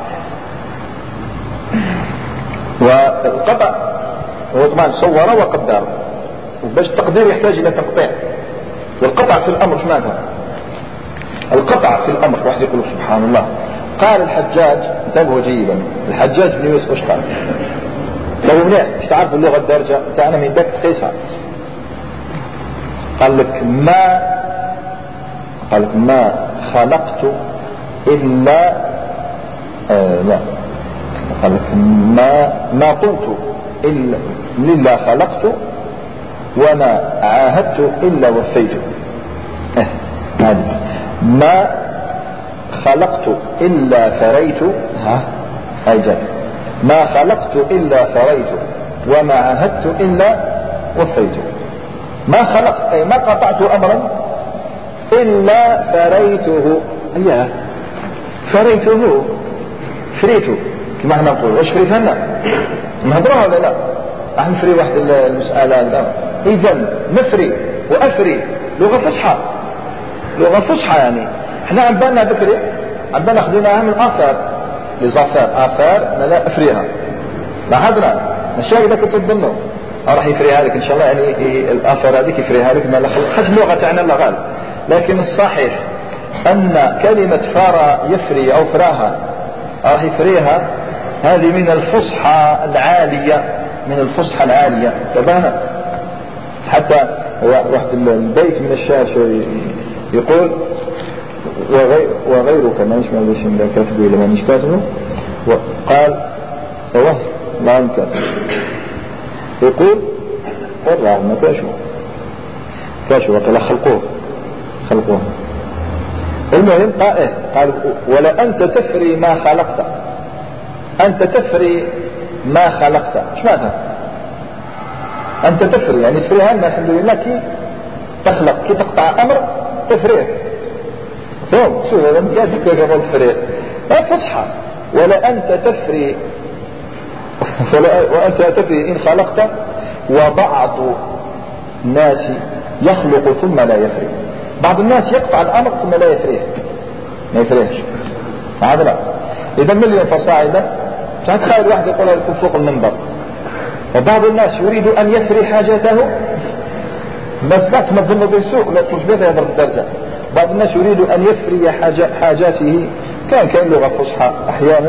والقطع هو طبعا صور وقدر، وباش التقدير يحتاج إلى تقطيع. والقطع في الأمر ايش معناتها؟ القطع في الأمر واحد يقول سبحان الله. قال الحجاج، انتبهوا جيدا، الحجاج بن يوسف ايش قال؟ لو مليح ايش تعرف اللغة الدارجة تاعنا من ذاك قيسها، قال لك ما خلقت إلا لا قال لك ما قلت إلا لله خلقت وما عاهدت إلا وفيت. ما خلقت إلا فريت، ما خلقت إلا فريت وما عاهدت إلا وفيت. ما خلقت أي ما قطعت أمرا إلا فريته، فريته كما احنا نقول. واش فريتها لنا نهضروها ولا لا؟ راح نفري واحد المسألة هكذا. إذا نفري وأفري لغة فصحى يعني. احنا عم بالنا بكري عم بالنا خذيناها من آثار لزافار آثار لا أفريها. لاحظنا ماشي إذا كنت تظنوا راح يفريها لك إن شاء الله، يعني الآثار هذيك يفريها لك ما خلقش اللغة تاعنا لا غالب. لكن الصحيح أن كلمة فرى يفري أو فراها راح يفريها، هذه من الفصحى العالية، من الفصحى العالية. تبانا حتى واحد البيت من الشعر يقول وغيرك ما يسمع بش من كاتبه لما مش كاتبه، وقال لا يمكن يقول والله ما كاشوا وقال خلقوه. المهم قال ولا أنت تفري ما خلقت، أنت تفري ما خلقت. ايش معناتها؟ أنت تفري يعني تفريها لنا الحمد لله، كي تخلق كي تقطع أمر تفريه. فهم شو هذا مجازي كيف يقول تفريه؟ لا فصحى. ولا أنت تفري وأنت تفري إن خلقت، وبعض الناس يخلق ثم لا يفري. بعض الناس يقطع الأمر ثم لا يفريه، ما يفريهش. هذا لا. إذا مليون فصاعدا تخيل واحد يقول لكم فوق المنبر، وبعض الناس يريد أن يفري حاجته، بس لا تنظم به سوء لا تخرج به يضرب الدرجة. بعض الناس يريد أن يفري حاجاته، كان لغة فصحى أحيانا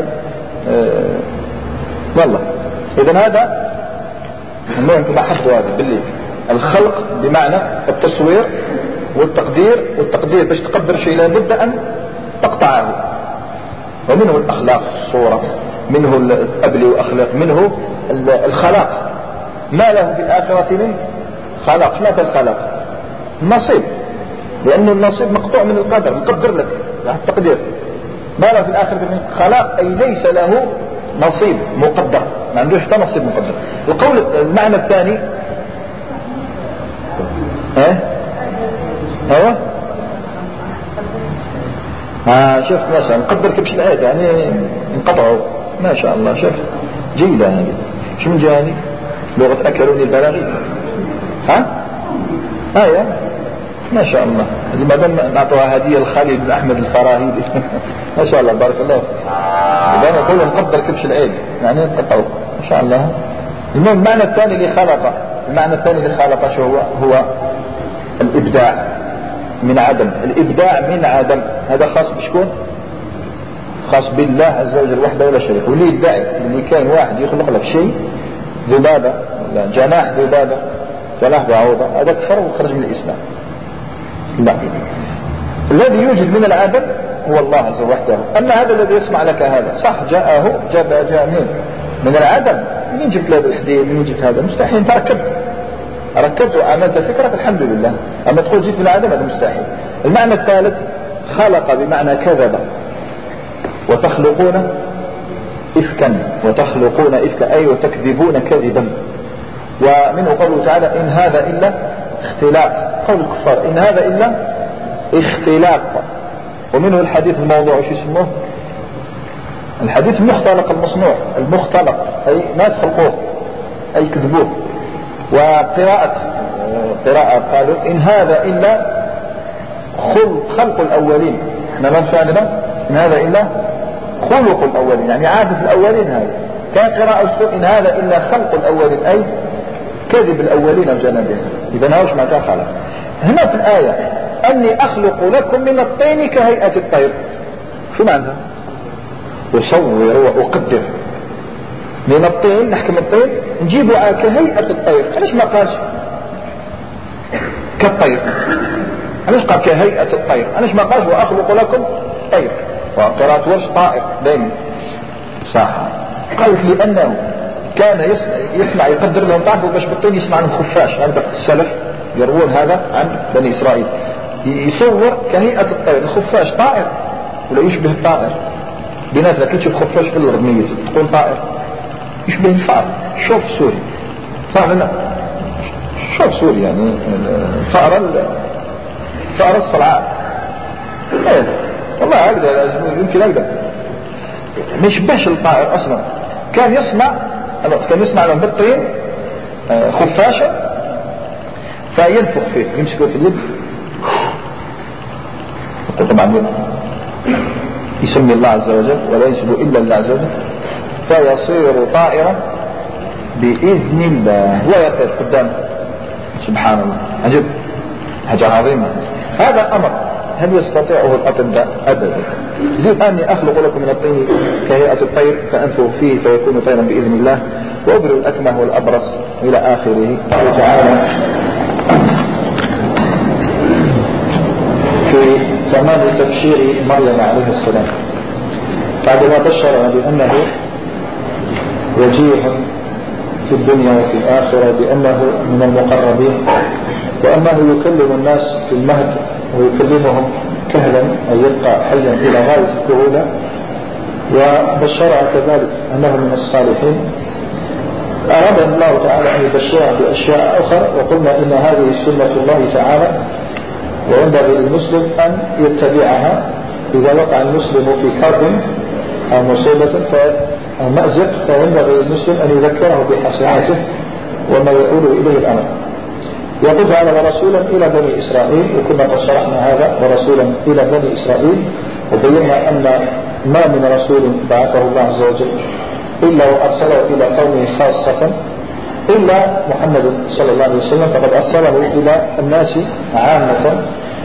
والله. إذا هذا المهم كما حفظوا هذا بالليل. الخلق بمعنى التصوير والتقدير باش تقدر شيء لابد أن تقطعه. ومنه الأخلاق الصورة، منه الأبل وأخلاق، منه الخلاق. ما له في الآخرة من خلاق. ما في الخلاق النصيب، لأنه النصيب مقطوع من القدر، مقدر لك التقدير. ما له في الآخرة من خلاق أي ليس له نصيب مقدر، ما عندوش حتى نصيب مقدر. القول المعنى الثاني ايوه شفت مثلا نقدر كبش الآية يعني انقطعوا ما شاء الله. شفت جيدة هذه. شو من جاني لغة أكلوني البلاغي ايوه ما شاء الله. ما دام نعطوها هدية لخالد بن أحمد الفراهيدي ما شاء الله بارك الله. إذا أنا أقول نقدر كبش العيد يعني انقطعوا ما شاء الله. المهم المعنى الثاني لخلق، المعنى الثاني لخلق شو هو الإبداع من عدم. الإبداع من عدم هذا خاص بشكون؟ خاص بالله عز وجل وحده ولا شريك. واللي يدعي اللي كان واحد يخلق لك شيء ذبابة ولا جناح ذبابة جناح بعوضة، هذا كفر وخرج من الإسلام. لا، الذي يوجد من العدم هو الله عز وجل وحده. أما هذا الذي يسمع لك هذا صح جاء من العدم، من جبت هذا الحديد من جبت هذا مستحيل. انت ركبت وعملت فكرة الحمد لله. اما تقول جيت من العدم هذا مستحيل. المعنى الثالث خلق بمعنى كذب، وتخلقون إفكا أي وتكذبون كذبا. ومنه قوله تعالى إن هذا إلا اختلاق، قول الكفار إن هذا إلا اختلاق. ومنه الحديث الموضوع وش اسمه الحديث المختلق المصنوع، المختلق أي ناس خلقوه أي كذبوه. قراءة قالوا إن هذا إلا خلق الأولين. احنا ما نفعلنا إن هذا إلا خلق الأولين يعني عادة الأولين. هذا كان قراءة إن هذا إلا خلق الأولين أي كذب الأولين وجانا به. إذا هاوش ما خلق. هنا في الآية أني أخلق لكم من الطين كهيئة الطير. شو معنى أصور وأقدر من الطين، نحكم الطين نجيبه كهيئة الطير. علاش ما قالش كالطير؟ علاش قال كهيئة الطير؟ علاش ما قالش وأخلق لكم طير؟ وقراءة ورش طائر دائما صح. قالت لأنه كان يسمع يقدر لهم طائر باش بالطين يسمع لهم خفاش. عندك السلف يروون هذا عن بني إسرائيل، يصور كهيئة الطير. الخفاش طائر ولا يشبه الطائر؟ بنات لكن تشوف خفاش في الرمية تقول طائر، يشبه الفأر. شوف سوري صح لا؟ شوف سوري يعني فأر الصلعاء. ايه والله هكذا يمكن هكذا ما يشبهش الطائر اصلا. كان يصنع لهم بالطين خفاشة فينفخ فيه، يمسكه في اليد طبعا يسمي الله عز وجل ولا ينسب إلا الله عز وجل فيصير طائرا بإذن الله ويطير قدام. سبحان الله عجب، حاجة عظيمة. هذا الأمر هل يستطيعه الأطباء؟ أبدا. زيد أني أخلق لكم من الطين كهيئة الطير فأنفخ فيه فيكون طيرا بإذن الله وأبرئ الأكمه والأبرص إلى آخره. وتعالى في تمام تبشير مريم عليه السلام بعدما بشر بأنه وجيه في الدنيا وفي الآخرة، بأنه من المقربين، وأنه يكلم الناس في المهد ويكلمهم كهلا أي يبقى حيا إلى غاية الكهولة، وبشرها كذلك أنه من الصالحين. أراد الله تعالى أن يبشرها بأشياء أخرى، وقلنا إن هذه سنة الله تعالى وينبغي للمسلم أن يتبعها. إذا وقع المسلم في كرب أو مصيبة أو مأزق فينبغي للمسلم أن يذكره بحسناته وما يقول إليه الأمر. يقول تعالى ورسولا إلى بني إسرائيل، وكنا قد شرحنا هذا ورسولا إلى بني إسرائيل، وبينا أن ما من رسول بعثه الله عز وجل إلا وأرسله إلى قومه خاصة إلا محمد صلى الله عليه وسلم فقد أرسله إلى الناس عامة.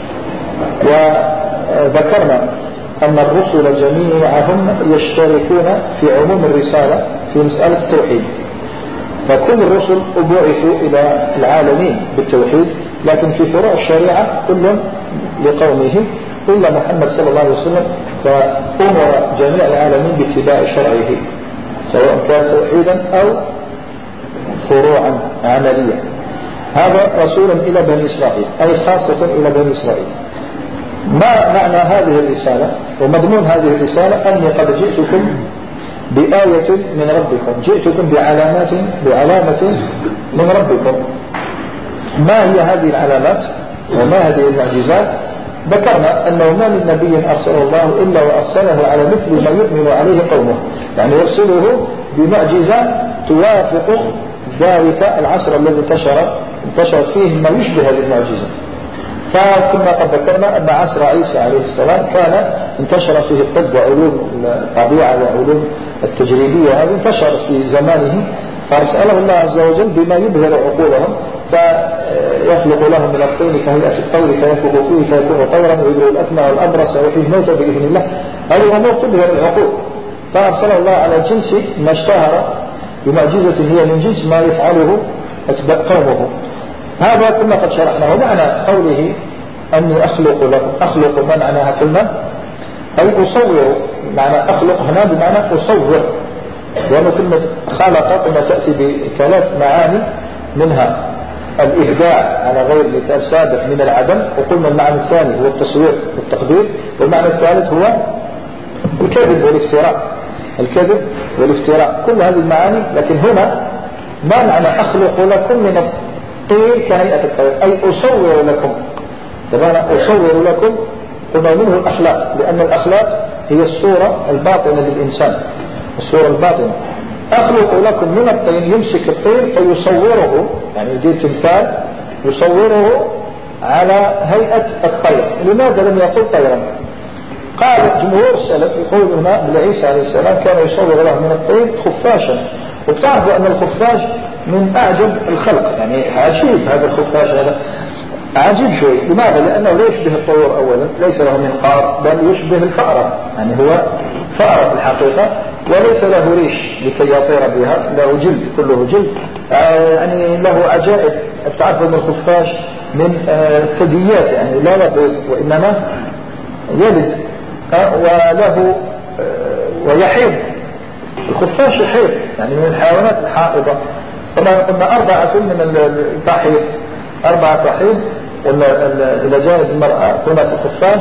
وذكرنا أن الرسل جميعهم يشتركون في عموم الرسالة في مسألة التوحيد، فكل الرسل بعثوا إلى العالمين بالتوحيد، لكن في فروع الشريعة كل لقومه إلا محمد صلى الله عليه وسلم فأمر جميع العالمين باتباع شرعه سواء كان توحيدا أو فروعا عملية. هذا رسولا إلى بني إسرائيل أي خاصة إلى بني إسرائيل. ما معنى هذه الرسالة ومضمون هذه الرسالة؟ أني قد جئتكم بآية من ربكم، جئتكم بعلامة من ربكم. ما هي هذه العلامات وما هذه المعجزات؟ ذكرنا أنه ما من نبي أرسله الله إلا وأرسله على مثل ما يؤمن عليه قومه، يعني يرسله بمعجزة توافق ذلك العصر الذي انتشرت فيه ما يشبه هذه المعجزة. فكنا قد ذكرنا أن عصر عيسى عليه السلام كان انتشر فيه الطب وعلوم الطبيعة وعلوم التجريبية، هذه انتشرت في زمانه، فأرسله الله عز وجل بما يبهر عقولهم، فيخلق لهم من الطين كهيئة الطير فينفخ فيه فيكون طيرا ويبرئ الأكمه والأبرص ويحيي الموتى بإذن الله. هذه أمور تبهر العقول، فأرسله الله على جنس ما اشتهر بمعجزة هي من جنس ما يفعله أتباع قومه. هذا كنا قد شرحناه. معنى قوله أني أخلق لكم، أخلق ما معناها كلمة أي أصور، معنى أخلق هنا بمعنى أصور، لأن كلمة خلق قلنا تأتي بثلاث معاني، منها الإبداع على غير مثال سابق من العدم، وقلنا المعنى الثاني هو التصوير والتقدير، والمعنى الثالث هو الكذب والافتراء. الكذب والافتراء كل هذه المعاني. لكن هنا ما معنى أخلق لكم من الطين كهيئة الطير، أي أصور لكم. طبعا أصور لكم قلنا منه الأخلاق، لأن الأخلاق هي الصورة الباطنة للإنسان، الصورة الباطنة. أخلق لكم من الطين، يمسك الطين فيصوره، يعني يدير تمثال يصوره على هيئة الطير. لماذا لم يقل طيرا؟ قال جمهور السلف يقول هنا أن عيسى عليه السلام كان يصور له من الطين خفاشا، وبتعرفوا أن الخفاش من أعجب الخلق، يعني عجيب هذا الخفاش، هذا عجيب شوي. لماذا؟ لأنه لا يشبه الطيور أولا، ليس له منقار، بل يشبه الفأرة، يعني هو فأرة في الحقيقة، وليس له ريش لكي يطير بها، له جلد كله جلد، يعني له عجائب. تعرف أن الخفاش من الثدييات، يعني لا يبيض وإنما يلد، وله ويحيض. الخفاش يحيض، يعني من الحيوانات الحائضة. طبعا قلنا 4 من التحيض، 4 تحيض إلى جانب المرأة، هناك الخفاش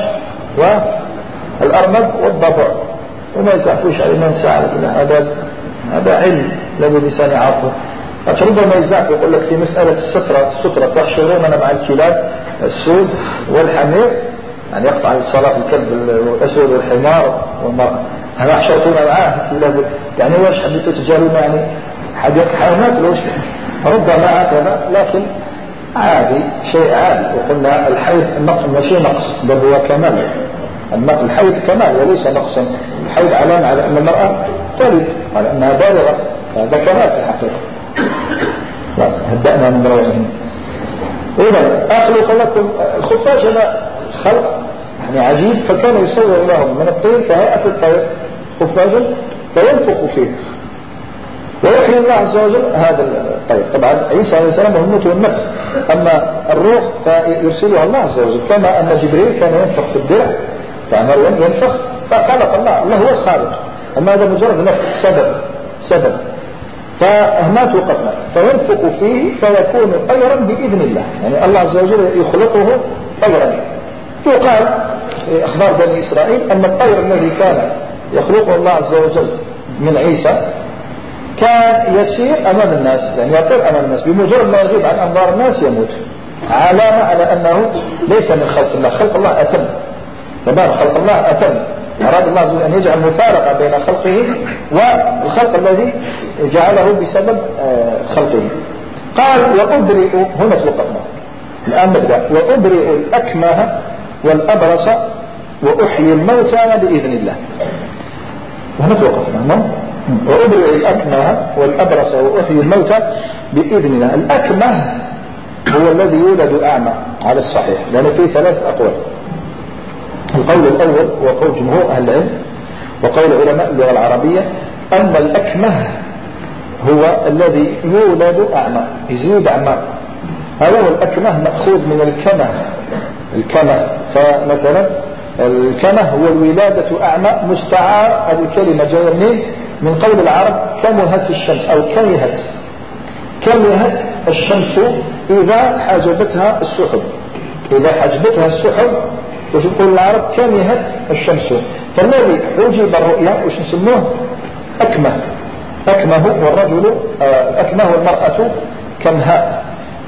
والأرنب والضبع، وما يزعفوش على من ساعد. هذا علم لابد الإنسان يعرفه. ربما يزعف يقول لك في مسألة السترة تحشروننا مع الكلاب السود والحمير، يعني يقطع الصلاة الكلب الأسود والحمار والمرأة، هذا حشرتونا معاه الكلاب، يعني واش حبيتوا تجارون يعني حديقة حيوانات لوش؟ ربما هكذا، لكن عادي، شيء عادي. وقلنا الحيض النقص ماشي نقص، بل هو كمال. الحيض كمال وليس نقصا. الحيض علامة على أن المرأة تلد، على أنها بالغة، هذا كمال في الحقيقة. هدأنا من روعهم. إذا أخلق لكم الخفاش، هذا خلق يعني عجيب، فكان يصور لهم من الطين كهيئة الطير خفاجا فينفخ فيه ويحيي الله عز وجل هذا الطير. طبعا عيسى عليه السلام مهمته النفخ، أما الروح فيرسلها الله عز وجل، كما أن جبريل كان ينفخ في الدرع، فمريم ينفخ، فخلق الله هو الخالق. أما هذا مجرد نفخ سبب. فهنا توقفنا، فينفخ فيه فيكون طيرا بإذن الله، يعني الله عز وجل يخلقه طيرا. يقال في أخبار بني إسرائيل أن الطير الذي كان يخلقه الله عز وجل من عيسى كان يسير أمام الناس، يعني يطير أمام الناس، بمجرد ما يغيب عن أنظار الناس يموت، علامة على أنه ليس من خلق الله. خلق الله أتم، تمام، خلق الله أتم. أراد الله عز وجل أن يجعل مفارقة بين خلقه والخلق الذي جعله بسبب خلقه. قال وأبرئ، هنا توقفنا، الآن نبدأ. وأبرئ الأكمه والأبرص وأحيي الموتى بإذن الله. هنا توقفنا. وأبرئ الأكمه والأبرص وأحيي الموتى بإذن الله. الأكمه هو الذي يولد أعمى على الصحيح، لأن فيه 3 أقوال. القول الأول وقول جمهور أهل العلم وقول علماء اللغة العربية أن الأكمه هو الذي يولد أعمى، يزيد أعمى. هذا هو الأكمه، مأخوذ من الكمه. فمثلا الكمه هو الولادة أعمى، مستعار. هذه الكلمة جاية منين؟ من قول العرب كمهت الشمس أو كمهت الشمس إذا حجبتها السحب. إذا حجبتها السحب وش يقول العرب؟ كمهت الشمس. فالذي حجب الرؤيا وش نسموه؟ أكمه، والرجل أكمه، والمرأة كمهاء.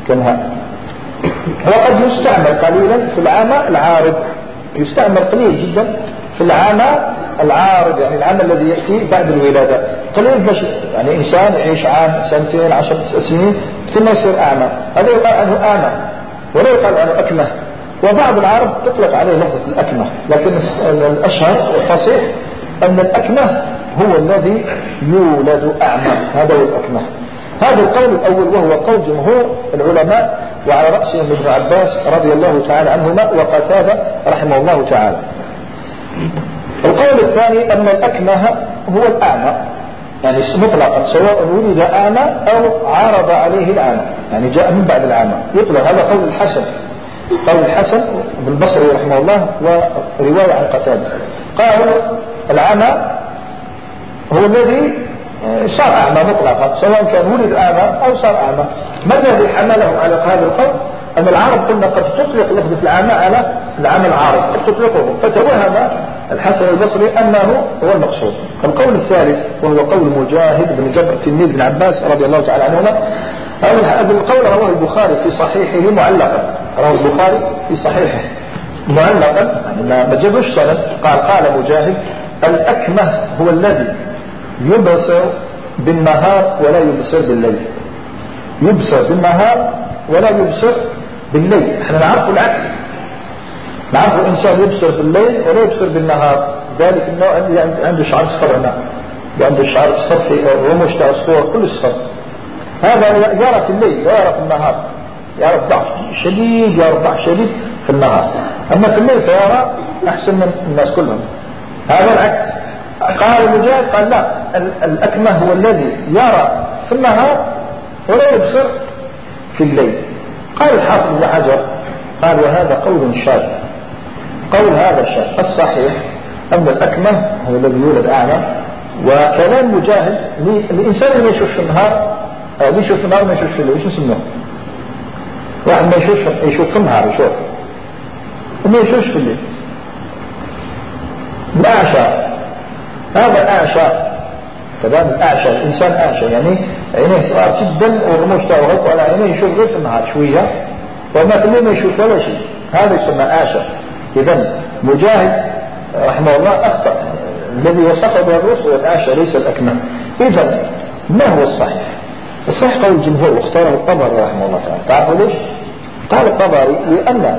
وقد يستعمل قليلا في العامة العارض، يستعمل قليل جدا في العامة العارض، يعني العام الذي يأتي بعد الولادة قليل، باش يعني إنسان يعيش عام 2 10 سنين ثم يصير أعمى، هذا يقال عنه أعمى ولا يقال عنه أكمه. وبعض العرب تطلق عليه لفظة الأكمه، لكن الأشهر والفصيح أن الأكمه هو الذي يولد أعمى، هذا هو الأكمه. هذا القول الأول وهو قول جمهور العلماء، وعلى رأسهم ابن عباس رضي الله تعالى عنهما وقتادة رحمه الله تعالى. القول الثاني أن الأكمه هو الأعمى، يعني مطلقا، سواء ولد أعمى أو عارض عليه الأعمى، يعني جاء من بعد الأعمى يطلق. هذا قول الحسن بن بصري رحمه الله ورواية عن قتادة. قال الأعمى هو الذي صار أعمى مطلقا، سواء كان ولد أعمى أو صار أعمى. ما الذي حمله على هذا القول؟ أن العرب قلنا قد تطلق لفظة العمى على العمى العارض، قد تطلقه، فتوهم الحسن البصري أنه هو المقصود. القول الثالث وهو قول مجاهد بن جبر تلميذ ابن عباس رضي الله تعالى عنهما. هذا القول رواه البخاري في صحيحه معلقا، رواه البخاري في صحيحه معلقا، ما جابوش سند. قال مجاهد: الأكمه هو الذي يبصر بالنهار ولا يبصر بالليل. يبصر بالنهار ولا يبصر بالليل. احنا نعرف العكس، نعرف الإنسان يبصر بالليل ولا يبصر بالنهار. ذلك النوع اللي عنده شعر اصفر، هنا عنده شعر اصفر في الرموش تاع الصور كل اصفر، هذا يرى في الليل لا يرى في النهار، يرى ضعف شديد، يرى ضعف شديد في النهار، أما في الليل فيرى أحسن من الناس كلهم. هذا العكس. قال مجاهد قال لا، الأكمه هو الذي يرى في النهار ولا يبصر في الليل. قال الحافظ ابن حجر قال: وهذا قول شاذ. قول هذا شاذ. الصحيح أن الأكمه هو الذي يولد أعمى. وكلام مجاهد الإنسان اللي يشوف في النهار، يشوف في النهار ما يشوف في الليل، ايش نسميه؟ واحد ما يشوف في النهار يشوف وما يشوفش في الليل. الأعشى، هذا أعشى كلام الأعشى، الإنسان أعشى يعني عينيه صغار جدا والرموش تاعو غلق على عينيه، يشوف غير في النهار شوية وما في الليل ما يشوف ولا شيء، هذا يسمى أعشى. إذن مجاهد رحمه الله أخطأ، الذي وصفه به الرسل هو الأعشى ليس الأكمه. إذن ما هو الصحيح؟ الصحيح قول الجمهور واختاره الطبري رحمه الله تعالى. تعرفوا ليش؟ قال الطبري: لأن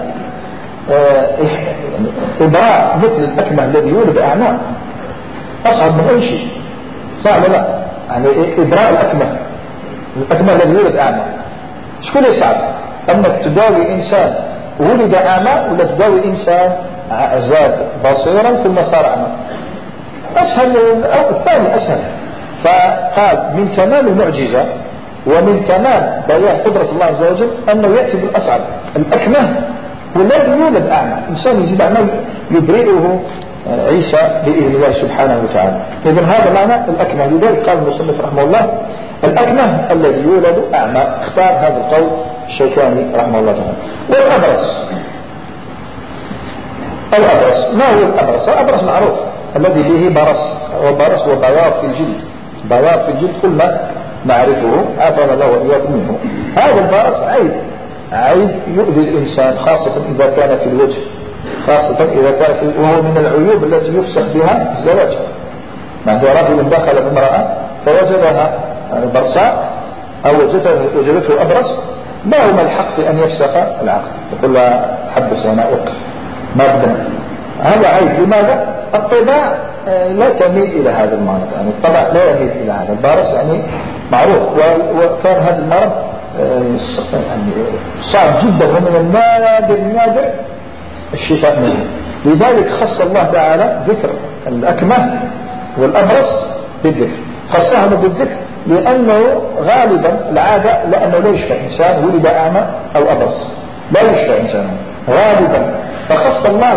إبراء مثل الأكمه الذي يولد أعمى أصعب من أي شيء. صعب لا، يعني إبراء الأكمه الذي يولد أعمى شكون يصعب؟ أنك تداوي إنسان ولد أعمى ولا تداوي إنسان زاد بصيرا ثم صار أعمى؟ أسهل، أو الثاني أسهل. فقال من تمام المعجزة ومن تمام بيان قدرة الله عز وجل أنه يأتي بالأصعب. الأكمه والذي يولد أعمى، إنسان يزيد أعمى يبرئه عيسى بإذن الله سبحانه وتعالى. إذن هذا معنى الأكمه. لذلك قال المصنف رحمه الله: الأكمه الذي يولد أعمى. اختار هذا القول الشيكاني رحمه الله تعالى. والأبرص، الأبرص ما هو الأبرص؟ الأبرص معروف الذي به برص، وبرص وبياض في الجلد، بياض في الجلد كل ما نعرفه عافانا الله وإياكم منه. هذا البرص عيب يؤذي الإنسان، خاصة إذا كان في الوجه، خاصة إذا كان وهو من العيوب التي يفسخ بها الزواج. معنى رجل دخل بامرأة فوجدها برصاء أو وجدته أبرص، ما هو الحق في أن يفسخ العقد، يقول لها حبس هنا وقف ما بدنا. هذا عيب. لماذا؟ الطباع لا تميل إلى هذا المرض، يعني الطبع لا يميل إلى هذا. البرص يعني معروف، وكان هذا المرض يعني صعب جدا ومن النادر الشفاء منه. لذلك خص الله تعالى ذكر الأكمه والأبرص بالذكر، خصهم بالذكر لأنه غالبا العادة لأنه لا يشفى إنسان ولد أعمى أو أبرص، لا يشفى إنسان غالبا، فخص الله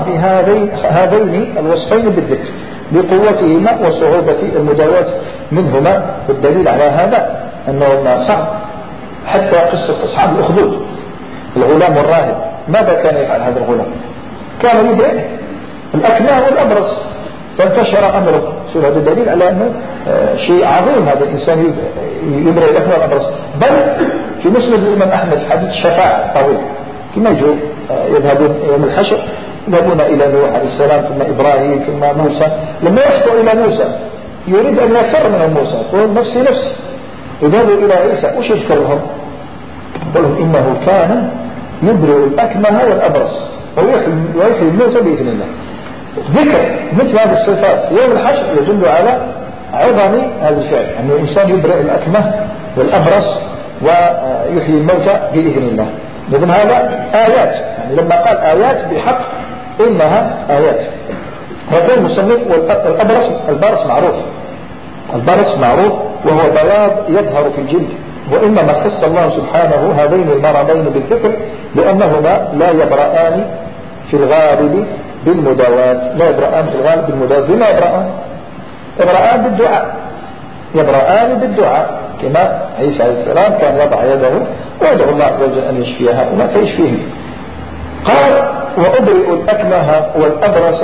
بهذين الوصفين بالذكر لقوتهما وصعوبة المداواة منهما. والدليل على هذا أنه صعب. حتى قصة أصحاب الأخدود، الغلام والراهب، ماذا كان يفعل هذا الغلام؟ كان يبرئ الأكمه والأبرص فانتشر أمره. هذا دليل على أنه شيء عظيم هذا الإنسان يبرئ الأكمه والأبرص. بل في مسند الإمام أحمد حديث الشفاعة طويل، كما يذهبون يوم الحشر، يذهبون إلى نوح عليه السلام ثم إبراهيم ثم موسى. لما يخطئ إلى موسى يريد أن يفر من موسى، يقول نفسي يذهبوا إلى عيسى، وش يذكر لهم؟ يقول لهم إنه كان يبرئ الأكمه والأبرص ويحيي الموتى بإذن الله. ذكر مثل هذه الصفات في يوم الحشر يدل على عظم هذا الفعل، أن الإنسان يبرئ الأكمه والأبرص ويحيي الموتى بإذن الله. إذن هذا آيات، يعني لما قال آيات بحق إنها آيات. وكان المصنف البرص معروف، البرص معروف وهو بياض يظهر في الجلد، وإنما خص الله سبحانه هذين المرضين بالذكر لأنهما لا يبرآن في الغالب بالمداواة. لا يبرآن في الغالب بالمداواة. بما يبرآن بالدعاء. يبرآن بالدعاء، كما عيسى عليه السلام كان يضع يده ويدعو الله عز وجل أن يشفي هؤلاء فيشفيهم. قال وأبرئ الأكمه والأبرص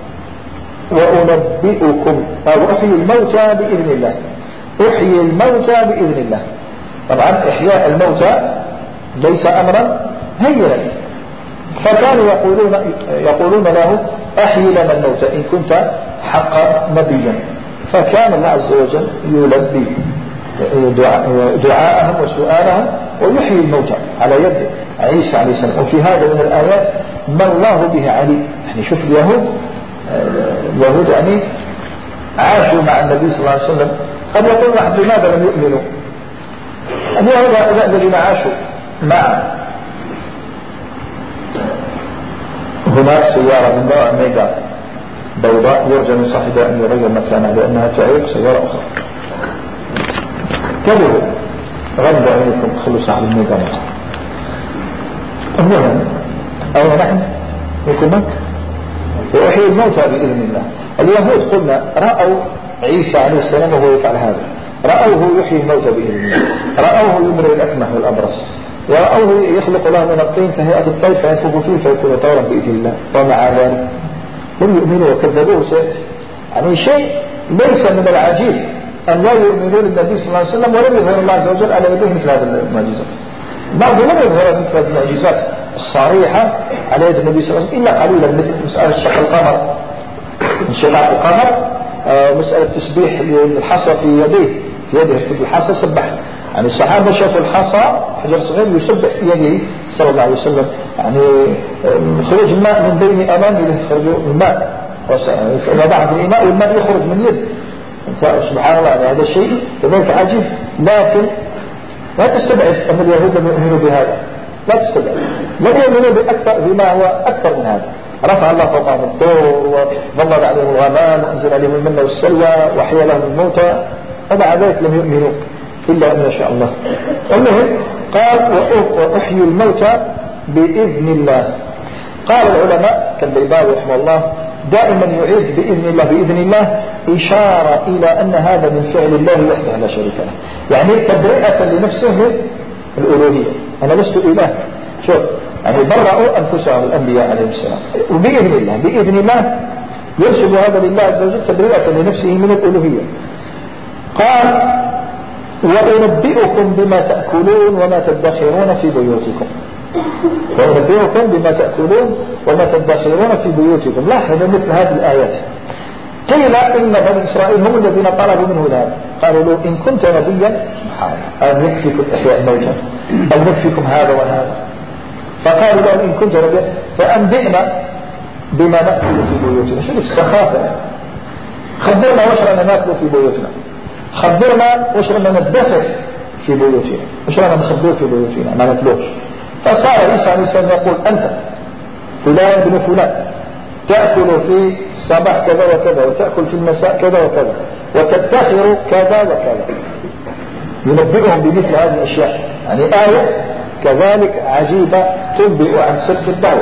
وأنبئكم أو أحيي الموتى بإذن الله. أحيي الموتى بإذن الله. طبعا إحياء الموتى ليس أمرا هينا، فكانوا يقولون له أحيي لنا الموتى إن كنت حق نبيا، فكان الله عز وجل يلبي دعاءهم وسؤالهم ويحيي الموتى على يد عيسى عليه السلام. وفي هذا من الآيات ما الله به عليم. يعني شوف اليهود يعني عاشوا مع النبي صلى الله عليه وسلم. قد يقول واحد لماذا لم يؤمنوا؟ اليهود هؤلاء الذين عاشوا مع هناك سيارة من نوع ميجا بيضاء يرجى من صاحبها أن يغير مكانها لأنها تعيق سيارة أخرى. انتبهوا غمضوا عينيكم خلوا صاحب الميجا مكان. المهم أين نحن؟ يكون وأحيي الموتى بإذن الله. اليهود قلنا رأوا عيسى عليه السلام وهو يفعل هذا، رأوه يحيي الموتى بإذن الله، رأوه يبرئ الأكمه والأبرص، ورأوه يخلق له من الطين كهيئة الطير فينفخ فيه فيكون طيرا بإذن الله. ومع ذلك لم يؤمنوا وكذبوه سيأتي. يعني شيء ليس من العجيب أن لا يؤمنون النبي صلى الله عليه وسلم ولم يظهر الله عز وجل على يديه مثل هذه المعجزات. بعضهم لم يظهر مثل هذه المعجزات الصريحة على يد النبي صلى الله عليه وسلم إلا قليلا، مثل مسألة شق القمر، انشقاق القمر، مسألة تسبيح الحصى في يده في الحصى سبح. يعني الصحابة شافوا الحصى حجر صغير يسبح في يده صلى الله عليه وسلم. يعني خروج الماء من بين أمامه يخرج الماء وضع في الإناء والماء يخرج من يد. سبحان الله، يعني هذا الشيء كذلك عجيب. لكن لا تستبعد أن اليهود لم يؤمنوا بهذا، لا تستبعد، لم يؤمنوا بما هو أكثر من هذا. رفع الله فوقهم الطور وظلل عليهم الغمام وأنزل عليهم المن والسلوى وحيا لهم الموتى، ومع ذلك لم يؤمنوا إلا أن يشاء الله. المهم قال وأحيي الموتى بإذن الله. قال العلماء كالبيضاوي رحمه الله دائما يعيد بإذن الله بإذن الله إشارة إلى أن هذا من فعل الله وحده لا شريك له، يعني تبرئة لنفسه الألوهية. أنا لست إله، شوف يعني برأوا أنفسهم الأنبياء عليهم السلام وبإذن الله، بإذن الله يرسل هذا لله عز وجل تبرئة لنفسه من الألوهية. قال وأنبئكم بما تأكلون وما تدخرون في بيوتكم. وأنبئكم بما تأكلون وما تدخرون في بيوتكم. لاحظوا مثل هذه الآيات. قيل إن بني إسرائيل هم الذين طلبوا منه ذلك، قالوا له إن كنت نبيا أن نكفيكم إحياء الموتى أو نكفيكم هذا وهذا. فقالوا له إن كنت نبيا فأنبئنا بما نأكل في بيوتنا. شو السخافة؟ خبرنا وش ناكل في بيوتنا، خبرنا وش ندخر في بيوتنا، وش نخبر في بيوتنا ما ناكلوش. فصار عيسى عليه السلام يقول أنت فلان بن فلان تأكل في الصباح كذا وكذا، وتأكل في المساء كذا وكذا، وتدخر كذا وكذا. ينبئهم بمثل هذه الأشياء. يعني آية كذلك عجيبة تنبئ عن صدق الدعوة.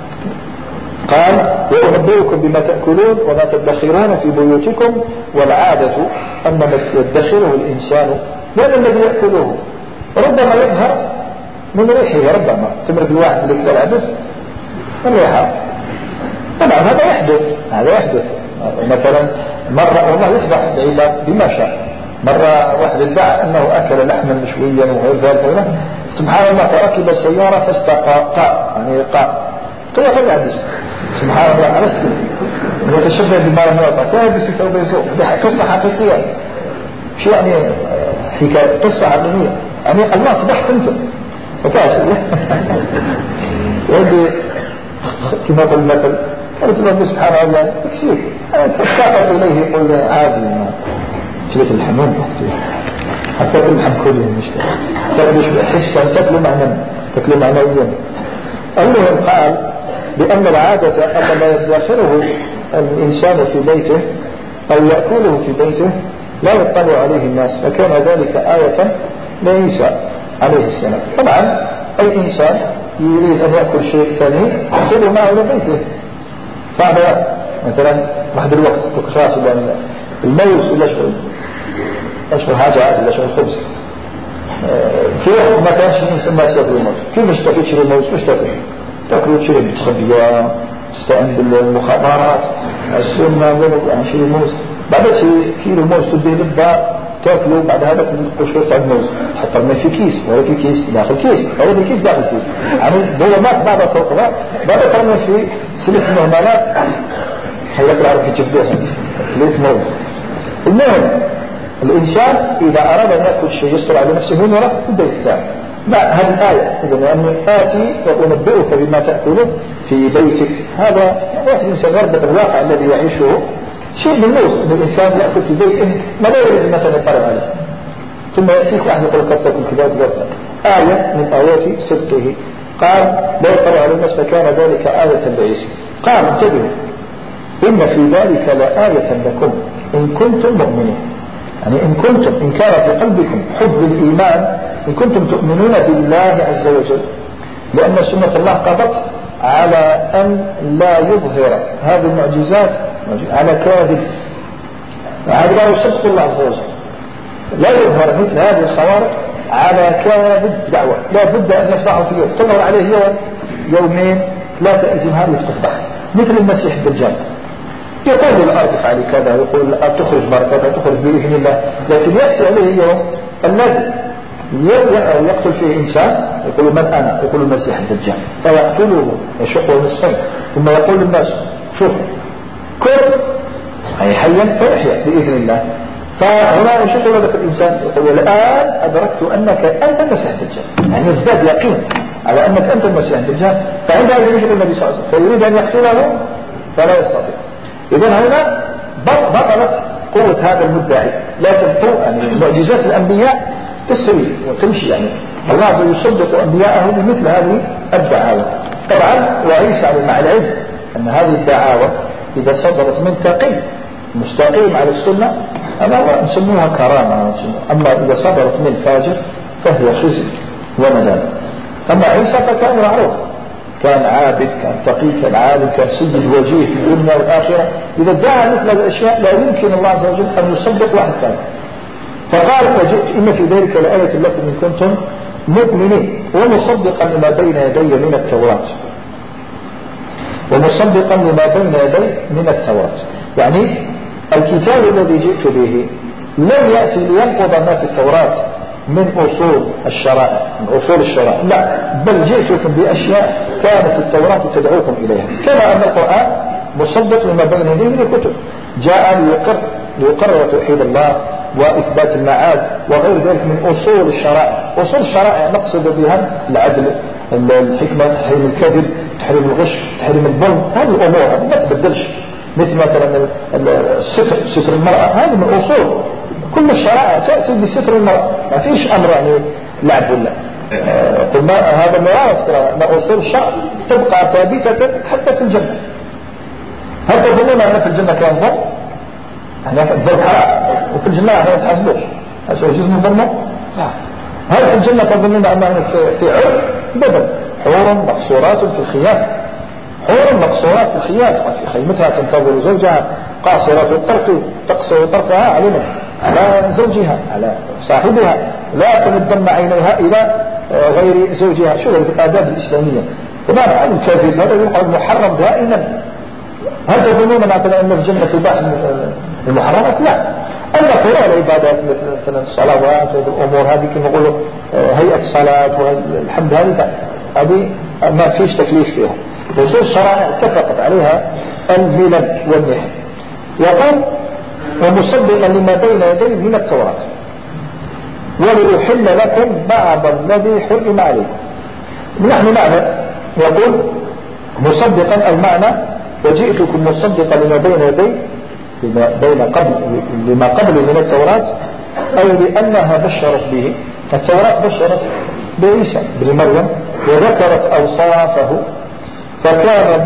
قال وأنبئكم بما تأكلون وما تدخرون في بيوتكم. والعادة أن ما يدخره الإنسان لأن الذي يأكله ربما يظهر من ريحه، ربما تمرق الواحد بذلك العدس من ريحه. طبعا هذا يحدث مثلا مرة والله يفضح العباد بما شاء. مرة واحد ادعى أنه أكل لحما مشويا وغير ذلك، سبحان الله فركب السيارة فاستقى يعني طيب العدس سبحان الله عرفت يتشبه بما يموت فهدس التوبيزون. قصة حقيقية، شو يعني حكاية قصة عالمية. يعني الله فضحت انتم وكاسر يدي كما قل المثل قلت له سبحان الله تكسير تفتقر إليه يقول عادي ما شبه الحمام حتى كل الحم كله المشكلة تأكل حسا تأكل معنويا. المهم قال بأن العادة أن ما يدخره الإنسان في بيته أو يأكله في بيته لا يطلع عليه الناس، فكان ذلك آية لعيسى عليه السلام. طبعا أي إنسان يريد أن يأكل شيء ثاني يأخذه معه إلى بيته. صعب مثلا واحد الوقت تكراس الموز ولا شيء أشبه حاجات ولا شو الخبز في وقت ما كانش الناس ياكلوا الموز كيف مش تاكل تشري الموز مش تاكلوا تشري بالتخبية تستعين بالمخابرات السنة ولا شيء الموز بعد شيء كيلو موز تديه للدار تاكلوا بعد هذا تنقوا شوية الموز تحط الماء في كيس ولا في كيس داخل كيس ولا في كيس داخل كيس يعني دولمات بعد فوق بعد ترمي في سلة مهملات حياك العرب يجبدوها ليت موز. المهم الإنسان إذا أراد أن يأكل شيء يستر على نفسه من وراء البيت تاعه لا هذه الآية إذا لأنه آتي وأنبئك بما تأكله في بيتك هذا واحد إنسان يربط الواقع الذي يعيشه شيء ملموس أن الإنسان يأكل في بيته ما لا يريد الناس أن يطلع عليه ثم يأتيك واحد يقول لك تأكل كذا وكذا آية من آيات صدقه قال لا يطلع على الناس فكان ذلك آية لعيسى قال انتبهوا إن في ذلك لآية لكم إن كنتم مؤمنين يعني إن كان في قلبكم حب الإيمان إن كنتم تؤمنون بالله عز وجل لأن سنة الله قضت على أن لا يظهر هذه المعجزات على كاذب هذا لا يصدق الله عز وجل لا يظهر مثل هذه الخوارق على كاذب دعوة لا بد أن يفضحوا في يوم تظهر عليه يوم يومين 3 الجمهار يفتح مثل المسيح الدجال يقول للأرض افعلي كذا يقول الأرض تخرج بركتها تخرج بإذن الله لكن يأتي عليه يوم الذي يقتل فيه إنسان يقول من أنا يقول المسيح الدجال فيقتله يشقه نصفين ثم يقول للناس شوف كل أي حيا فيحيا بإذن الله فهنا يشق لك الإنسان يقول الآن أدركت أنك أنت المسيح الدجال يعني يزداد يقين على أنك أنت المسيح الدجال فعندها يجب النبي صلى الله عليه وسلم فيريد أن يقتله فلا يستطيع إذن هنا بطلت قوة هذا المدعي لكن يعني معجزات الأنبياء تسري وتمشي يعني الله عز وجل يصدق أنبياءه بمثل هذه الدعاوى طبعا وعيسى مع العلم أن هذه الدعاوى إذا صدرت من تقي مستقيم على السنة أما نسموها كرامة أما إذا صدرت من فاجر فهي خزي وندامة أما عيسى فكان معروف كان عابد كان تقي كان عالم كان سيد وجيه في الدنيا والآخرة إذا ادعى مثل الأشياء لا يمكن الله عز وجل أن يصدق واحد كان فقال وجئت إن في ذلك لآية لكم إن كنتم مؤمنين ومصدقا لما بين يدي من التوراة ومصدقا لما بين يدي من التوراة يعني الكتاب الذي جئت به لم يأتي لينقض ما في التوراة من أصول الشرائع لا بل جئتكم بأشياء كانت التوراة تدعوكم إليها كما أن القرآن مصدق لما بين يديه من الكتب جاء ليقرر توحيد الله وإثبات المعاد وغير ذلك من أصول الشرائع نقصد بها العدل الحكمة تحريم الكذب تحريم الغش تحريم الظلم هذه الأمور ما تبدلش مثل مثلا ستر المرأة هذه من أصول كل الشرائع تأتي بستر المرأة ما فيش أمر يعني لعب ولا قلنا هذا مرأة أن أصول الشرع تبقى ثابتة حتى في الجنة هل تظنون أن في الجنة كان ظلم؟ الظلم حرام وفي الجنة ما تحاسبوش هل سوى جزء من ظلمه؟ هل في الجنة تظنون أنه في عرف؟ بدل حور مقصورات في الخيام حور مقصورات في الخيام في خيمتها تنتظر زوجها قاصرة الطرف تقصر طرفها على زوجها على صاحبها لا تمدن عينيها إلى غير زوجها شو الآداب الإسلامية طبعا هذا الكافر هذا يقال محرم دائما هل تظنون مثلا أن الجنة تباح المحرمات؟ لا أما فروع العبادات مثل الصلوات والأمور هذه كما نقول هيئة الصلاة والحمد هذه ما فيش تكليف فيها وصول الشرائع اتفقت عليها الملل والنحل يقول ومصدقا لما بين يديه من التوراة ولأحل لكم بعض الذي حرم عليكم نحن معنى يقول مصدقا المعنى وجئتكم مصدقا لما بين يديه لما قبل من التوراة أي لأنها بشرت به التوراة بشرت بعيسى بن مريم وذكرت أوصافه فكان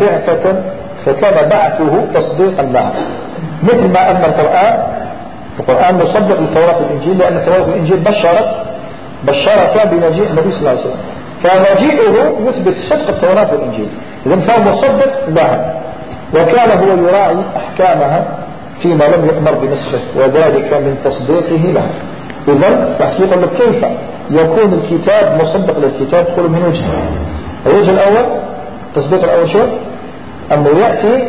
بعثه تصديقا لها مثل ما أن القرآن مصدق للتوراة والإنجيل لأن التوراة والإنجيل بشرتا بمجيء النبي صلى الله عليه وسلم فمجيئه يثبت صدق التوراة والإنجيل إذن فهو مصدق لها وكان هو يراعي أحكامها فيما لم يؤمر بنسخه وذلك من تصديقه لها إذا يقول لك كيف يكون الكتاب مصدق للكتاب؟ تقول من وجهين. الوجه الأول تصديق الأول شو؟ أنه يأتي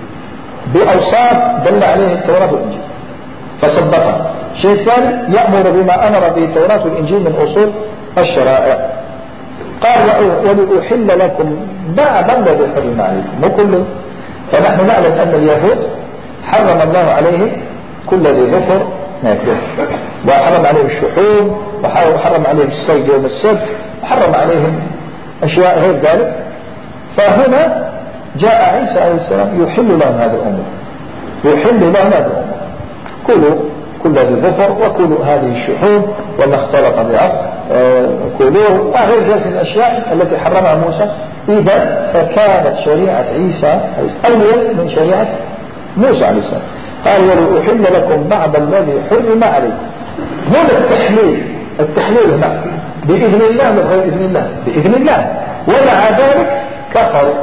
بأوصاف دل عليه التوراة والإنجيل فصدقها. الشيء الثاني يأمر بما أمر به التوراة والإنجيل من أصول الشرائع. قال ولأحل لكم بعض الذي حرم عليكم مو كله. فنحن نعلم أن اليهود حرم الله عليهم كل ذي ظفر ماكله، وحرم عليهم الشحوم، وحرم عليهم الصيد يوم السبت، وحرم عليهم أشياء غير ذلك. فهنا جاء عيسى عليه السلام يحل لهم هذه الأمور، يحل لهم هذه الأمور، كلوا كل ذي ظفر وكلوا هذه الشحوم وما اختلط بها كلوه وغير ذلك من الأشياء التي حرمها موسى. إذا فكانت شريعة عيسى أول من شريعة موسى عليه السلام. قال ولأحل لكم بعض الذي حرم عليكم. هنا التحليل هنا بإذن الله من غير إذن الله، بإذن الله، ومع ذلك كفروا.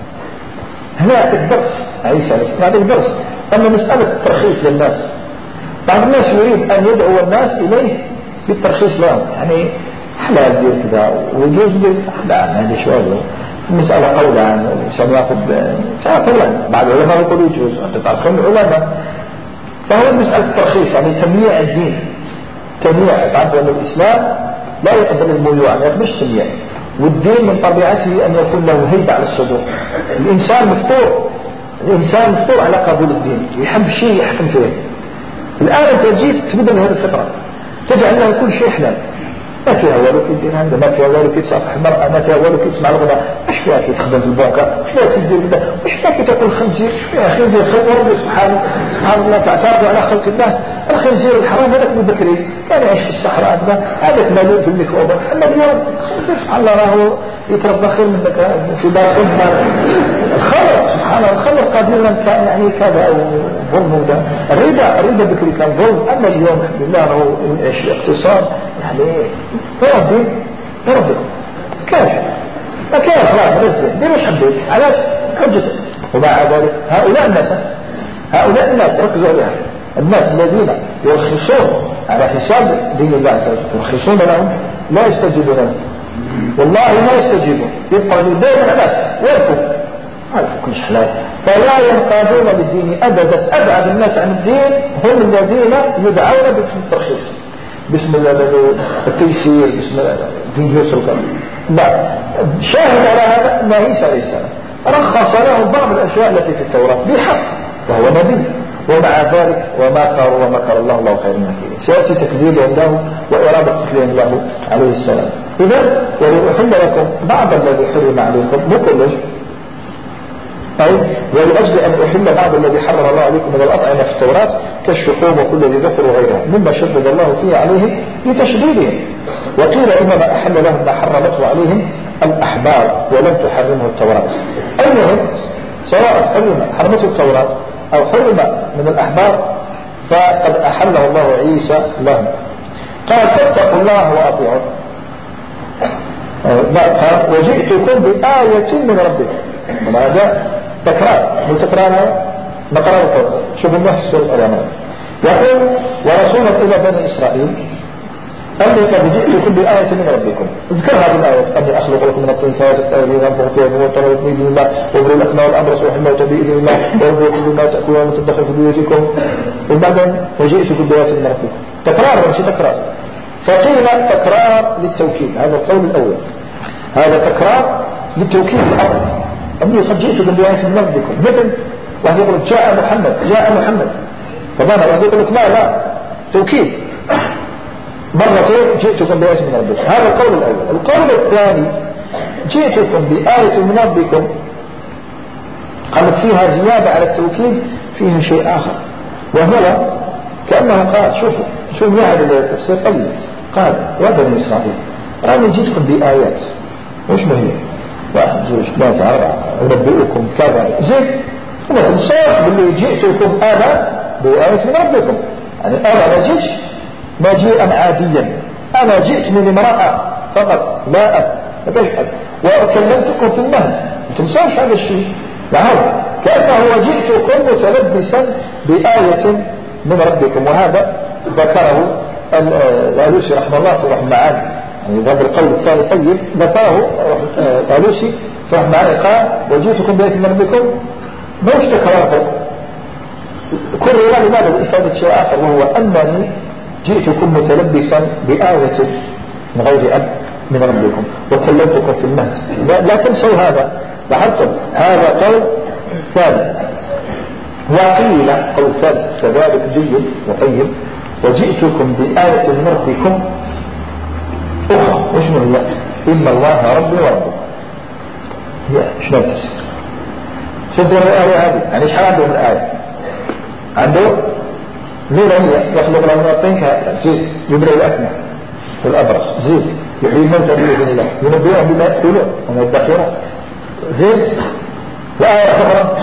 هناك الدرس عيسى عليه السلام، هذا الدرس أما مسألة الترخيص للناس. بعض الناس يريد أن يدعو الناس إليه بالترخيص لهم، يعني حلال دير كذا ويجوز دير لا هذا شوية المسألة قولة عن الإنسان يأخذ قولة. بعض العلماء يقولوا يجوز أنت تعرفون العلماء. فهو مسألة الترخيص يعني تمييع الدين، تمييع. تعرف أن الإسلام لا يقبل الميوع، ما يقبلش تمييع، والدين من طبيعته أن يكون له هيبة على الصدور. الإنسان مفطور على قبول الدين، يحب شيء يحكم فيه. الآن أنت جيت تبدل هذه الفطرة، تجعل له كل شيء حلال، ما فيها والو كي دير هذا، ما فيها والو كي تصافح المرأة، ما فيها والو كي تسمع الغناء، اش فيها كي تخدم في البنكة، اش فيها كي تدير كذا، اش فيها كي تاكل الخنزير، اش فيها خنزير خير سبحان الله تعترض على خلق الله. الخنزير الحرام هذاك البكري كان يعيش في الصحراء هذاك مالوء بالميكروبات، اما اليوم الخنزير سبحان الله راهو يتربى خير منك في دار الخمر. سبحان الله الخمر قديما كان يعني كذا ظلم، الربا بكري كان ظلم، اما اليوم الحمد لله راهو يعيش اقتصاد يعني ربكم كيف ما كيف خلاص بس دي مش حبيت علاش حجته. ومع ذلك هؤلاء الناس ركزوا عليها، الناس الذين يرخصون على حساب دين الله عز وجل، يرخصون لهم لا يستجيبون لهم، والله لا يستجيبون، يبقى للبيت العباد ويركوا ما يفكوش حلال، فلا ينقادون للدين أبدا. أبعد الناس عن الدين هم الذين يدعون باسم الترخيص، باسم التيسير، باسم الدين يسر. لا شاهد على هذا أن عيسى عليه السلام رخص لهم بعض الأشياء التي في التوراة بحق، وهو نبي، ومع ذلك ومكر ومكر الله خير الماكرين. سيأتي تكذيبهم له وإرادة تكذيبهم له عليه السلام. إذا ولأحل لكم بعض الذي حرم عليكم مو كله، أي ولأجل أن أحل بعض الذي حرم الله عليكم من الأطعمة في التوراة كالشحوم وكل ذي ذكر وغيرها مما شدد الله فيه عليه لتشديدهم. وقيل إنما أحل لهم ما حرمته عليهم الأحبار ولم تحرمه التوراة. المهم سواء حرمته التوراة أو حرم من الأحبار فقد أحله الله عيسى لهم. قال فاتقوا الله وأطيعوا. قال وجئتكم بآية من ربكم. وهذا تكرار من تكرارها نقرأ شوفوا نفس الأمر. يقول ورسولا إلى بني إسرائيل أني قد جئتكم بآية من ربكم. اذكر هذه الآية أني أخلق لكم من الطين فيتأذي أنفق فيها بموتر بإذن الله وابرئ الأكمى والأبرص وحل الموتى بإذن الله وابرئ كل ما تأكلون وتدخل في بيوتكم. وبعدين وجئتكم بآية من ربكم. تكرار مش تكرار. فقيل تكرار للتوكيد، هذا القول الأول، هذا تكرار للتوكيد الأول. أني قد جئتكم بآية من ربكم. مثل واحد يقول جاء محمد طبعا واحد يقول لك لا توكيد مرتين جئتكم بآية من ربكم. هذا القول الأول. القول الثاني جئتكم بآية من ربكم قالت فيها زيادة على التوكيد، فيها شيء آخر، وهو كأنه قال شوفوا هذا التفسير قال يا بني إسرائيل أنا جئتكم بآيات مش مهم 1 2 3 4 أنبئكم كذا زين، وما تنساش باللي جئتكم أنا بآية من ربكم. يعني أنا ما جيئا عاديا، أنا جئت من امرأة فقط لا أب تشهد وكلمتكم في المهد، ما تنساش هذا الشيء. لهذا كأنه جئتكم متلبسا بآية من ربكم، وهذا ذكره الآلوسي رحمه الله في رحمه معاني، يعني هذا القول الثاني طيب ذكره الآلوسي في رحمه معاني، قال وجئتكم بآية من ربكم ما وش تكررته كرر لماذا لإفادة شيء آخر، وهو أنني جئتكم متلبسا بآية من غير أب من ربكم وكلمتكم في المهد. لا تنسوا هذا. لاحظتم هذا قول ثالث. وقيل قول ثالث كذلك جيد وطيب وجئتكم بآية من ربكم أخرى. وش من هي؟ إن الله ربي وربكم. هي شنو التفسير؟ شوفوا الآية هذه يعني ايش عنده من الآية؟ عنده مين هي؟ يخلق له من الطين زيت يبرئ الأكمه والأبرص، زيت يحيي الموتى بإذن الله، ينبئهم بما يأكلون وما يدخرون، زيت. وآية أخرى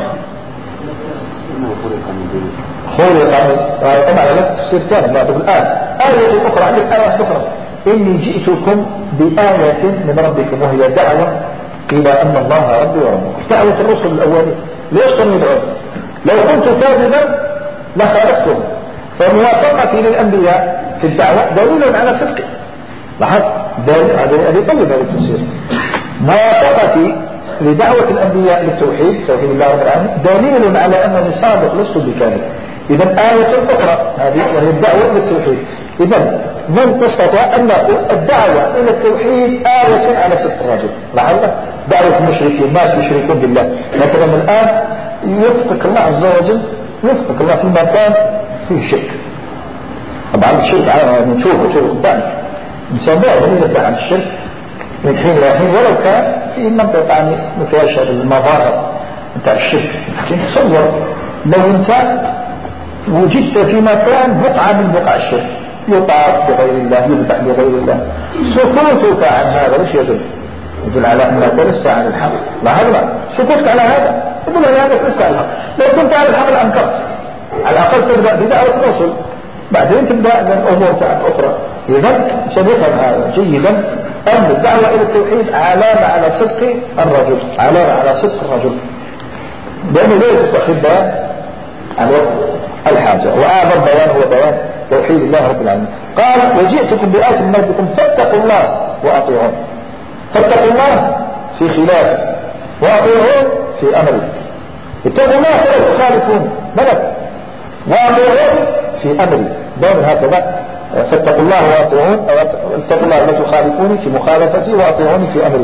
خلق طبعا لا تفسير ثاني بعد الآن. آية أخرى عندك آية أخرى إني جئتكم بآية من ربكم وهي دعوة إلى أن الله ربي وربكم. دعوة الرسل الأولين ليش كانوا يدعون؟ لو كنت كاذبا لخالفتهم، فموافقتي للأنبياء في الدعوة دليل على صدقي. لاحظ هذه طيب هذا التفسير. موافقتي لدعوة الأنبياء للتوحيد توحيد الله رب العالمين دليل على أنني صادق لست بكاذب. إذا آية أخرى هذه وهي الدعوة إلى التوحيد. إذا من تستطيع أن نقول الدعوة إلى التوحيد آية على صدق الرجل. لاحظ دعوة المشركين الناس يشركون بالله مثلا الآن يوفق الله عز وجل يوفق الله في مكان فيه شرك. طبعا الشرك نشوفه قدامك إنسان دائما يدعي عن الشرك من حين إلى حين ولو كان في منطقة يعني ما فيهاش المظاهر بتاع الشرك. لكن تصور لو أنت وجدت في مكان بقعة من بقع الشرك يطاف بغير الله يذبح بغير الله، سكوتك عن هذا وش يدل على أنك لسه عن الحق. لاحظنا سكوتك على هذا يدل على أنك لسه عن الحق. لو كنت على الحق لأنكرت على الأقل تبدأ بدعوة الرسل بعدين تبدأ من أمور أخرى. إذا سنفهم هذا جيدا أن الدعوة إلى التوحيد علامة على صدق الرجل، علامة على صدق الرجل، لأنه لا يستخدم عن الحاجة. وأعظم بيان هو بيان توحيد الله رب العالمين. قال وجئتكم بآية من ربكم فاتقوا الله وأطيعون. فاتقوا الله في خلافه وأطيعون في أمره. اتقوا الله فلا تخالفون ملك وأطيعون في أمره دائما هكذا. فاتقوا الله وأطيعون اتقوا الله لا تخالفوني في مخالفتي وأطيعوني في أمري.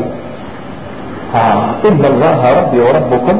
إن الله ربي وربكم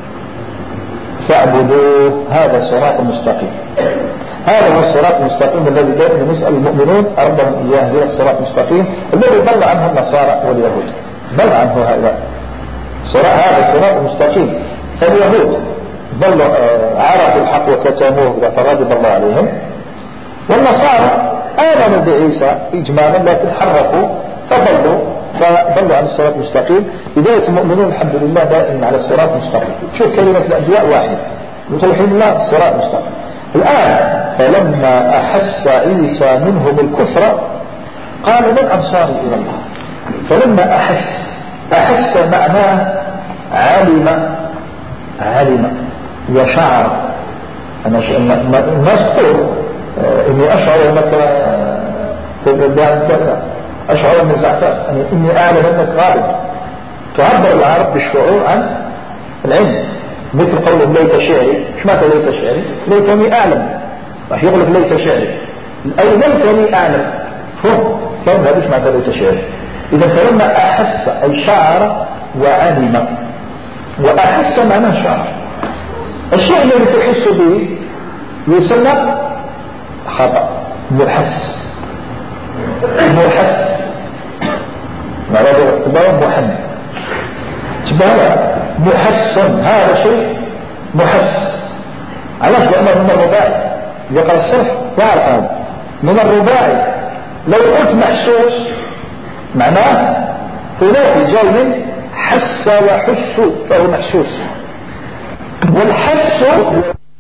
فاعبدوه. هذا صراط مستقيم. هذا هو الصراط المستقيم الذي دائما يسأل المؤمنون ربهم إياه هو الصراط المستقيم الذي ضل عنه النصارى واليهود. ضل عنه هذا هذا الصراط المستقيم. فاليهود ضلوا عرفوا الحق وكتموه وتغضب الله عليهم، والنصارى آمنوا بعيسى إجمالا لكن حرفوا فضلوا عن الصراط المستقيم. بداية المؤمنون الحمد لله دائما على الصراط المستقيم. شوف كلمة الأنبياء واحدة وتوحيد الله الصراط المستقيم. الآن فلما أحس عيسى منهم الكفر قال من أنصاري إلى الله. فلما أحس معناه علم وشعر. الناس تقول إني أشعر أنك أشعر من زعفان إني أعلم أنك غالب. تعبر العرب بالشعور عن العلم مثل قولهم ليت شعري. ايش معنى ليت شعري؟ ليتني أعلم. راح يقول لك ليت شعري أي ليتني أعلم. فهم هذا ايش معنى ليت شعري. إذا فلما أحس أي شعر وعلم. وأحس معناه شعر. الشيء الذي تحس به يسمى خطأ. محس مرض محن تبالا محسن. هذا شيء محس. علاش؟ لأنه من الرباعي يقرأ الصرف يعرف هذا من الرباعي. لو قلت محسوس معناه ثلاثي جاي من حس وحس فهو محسوس. والحس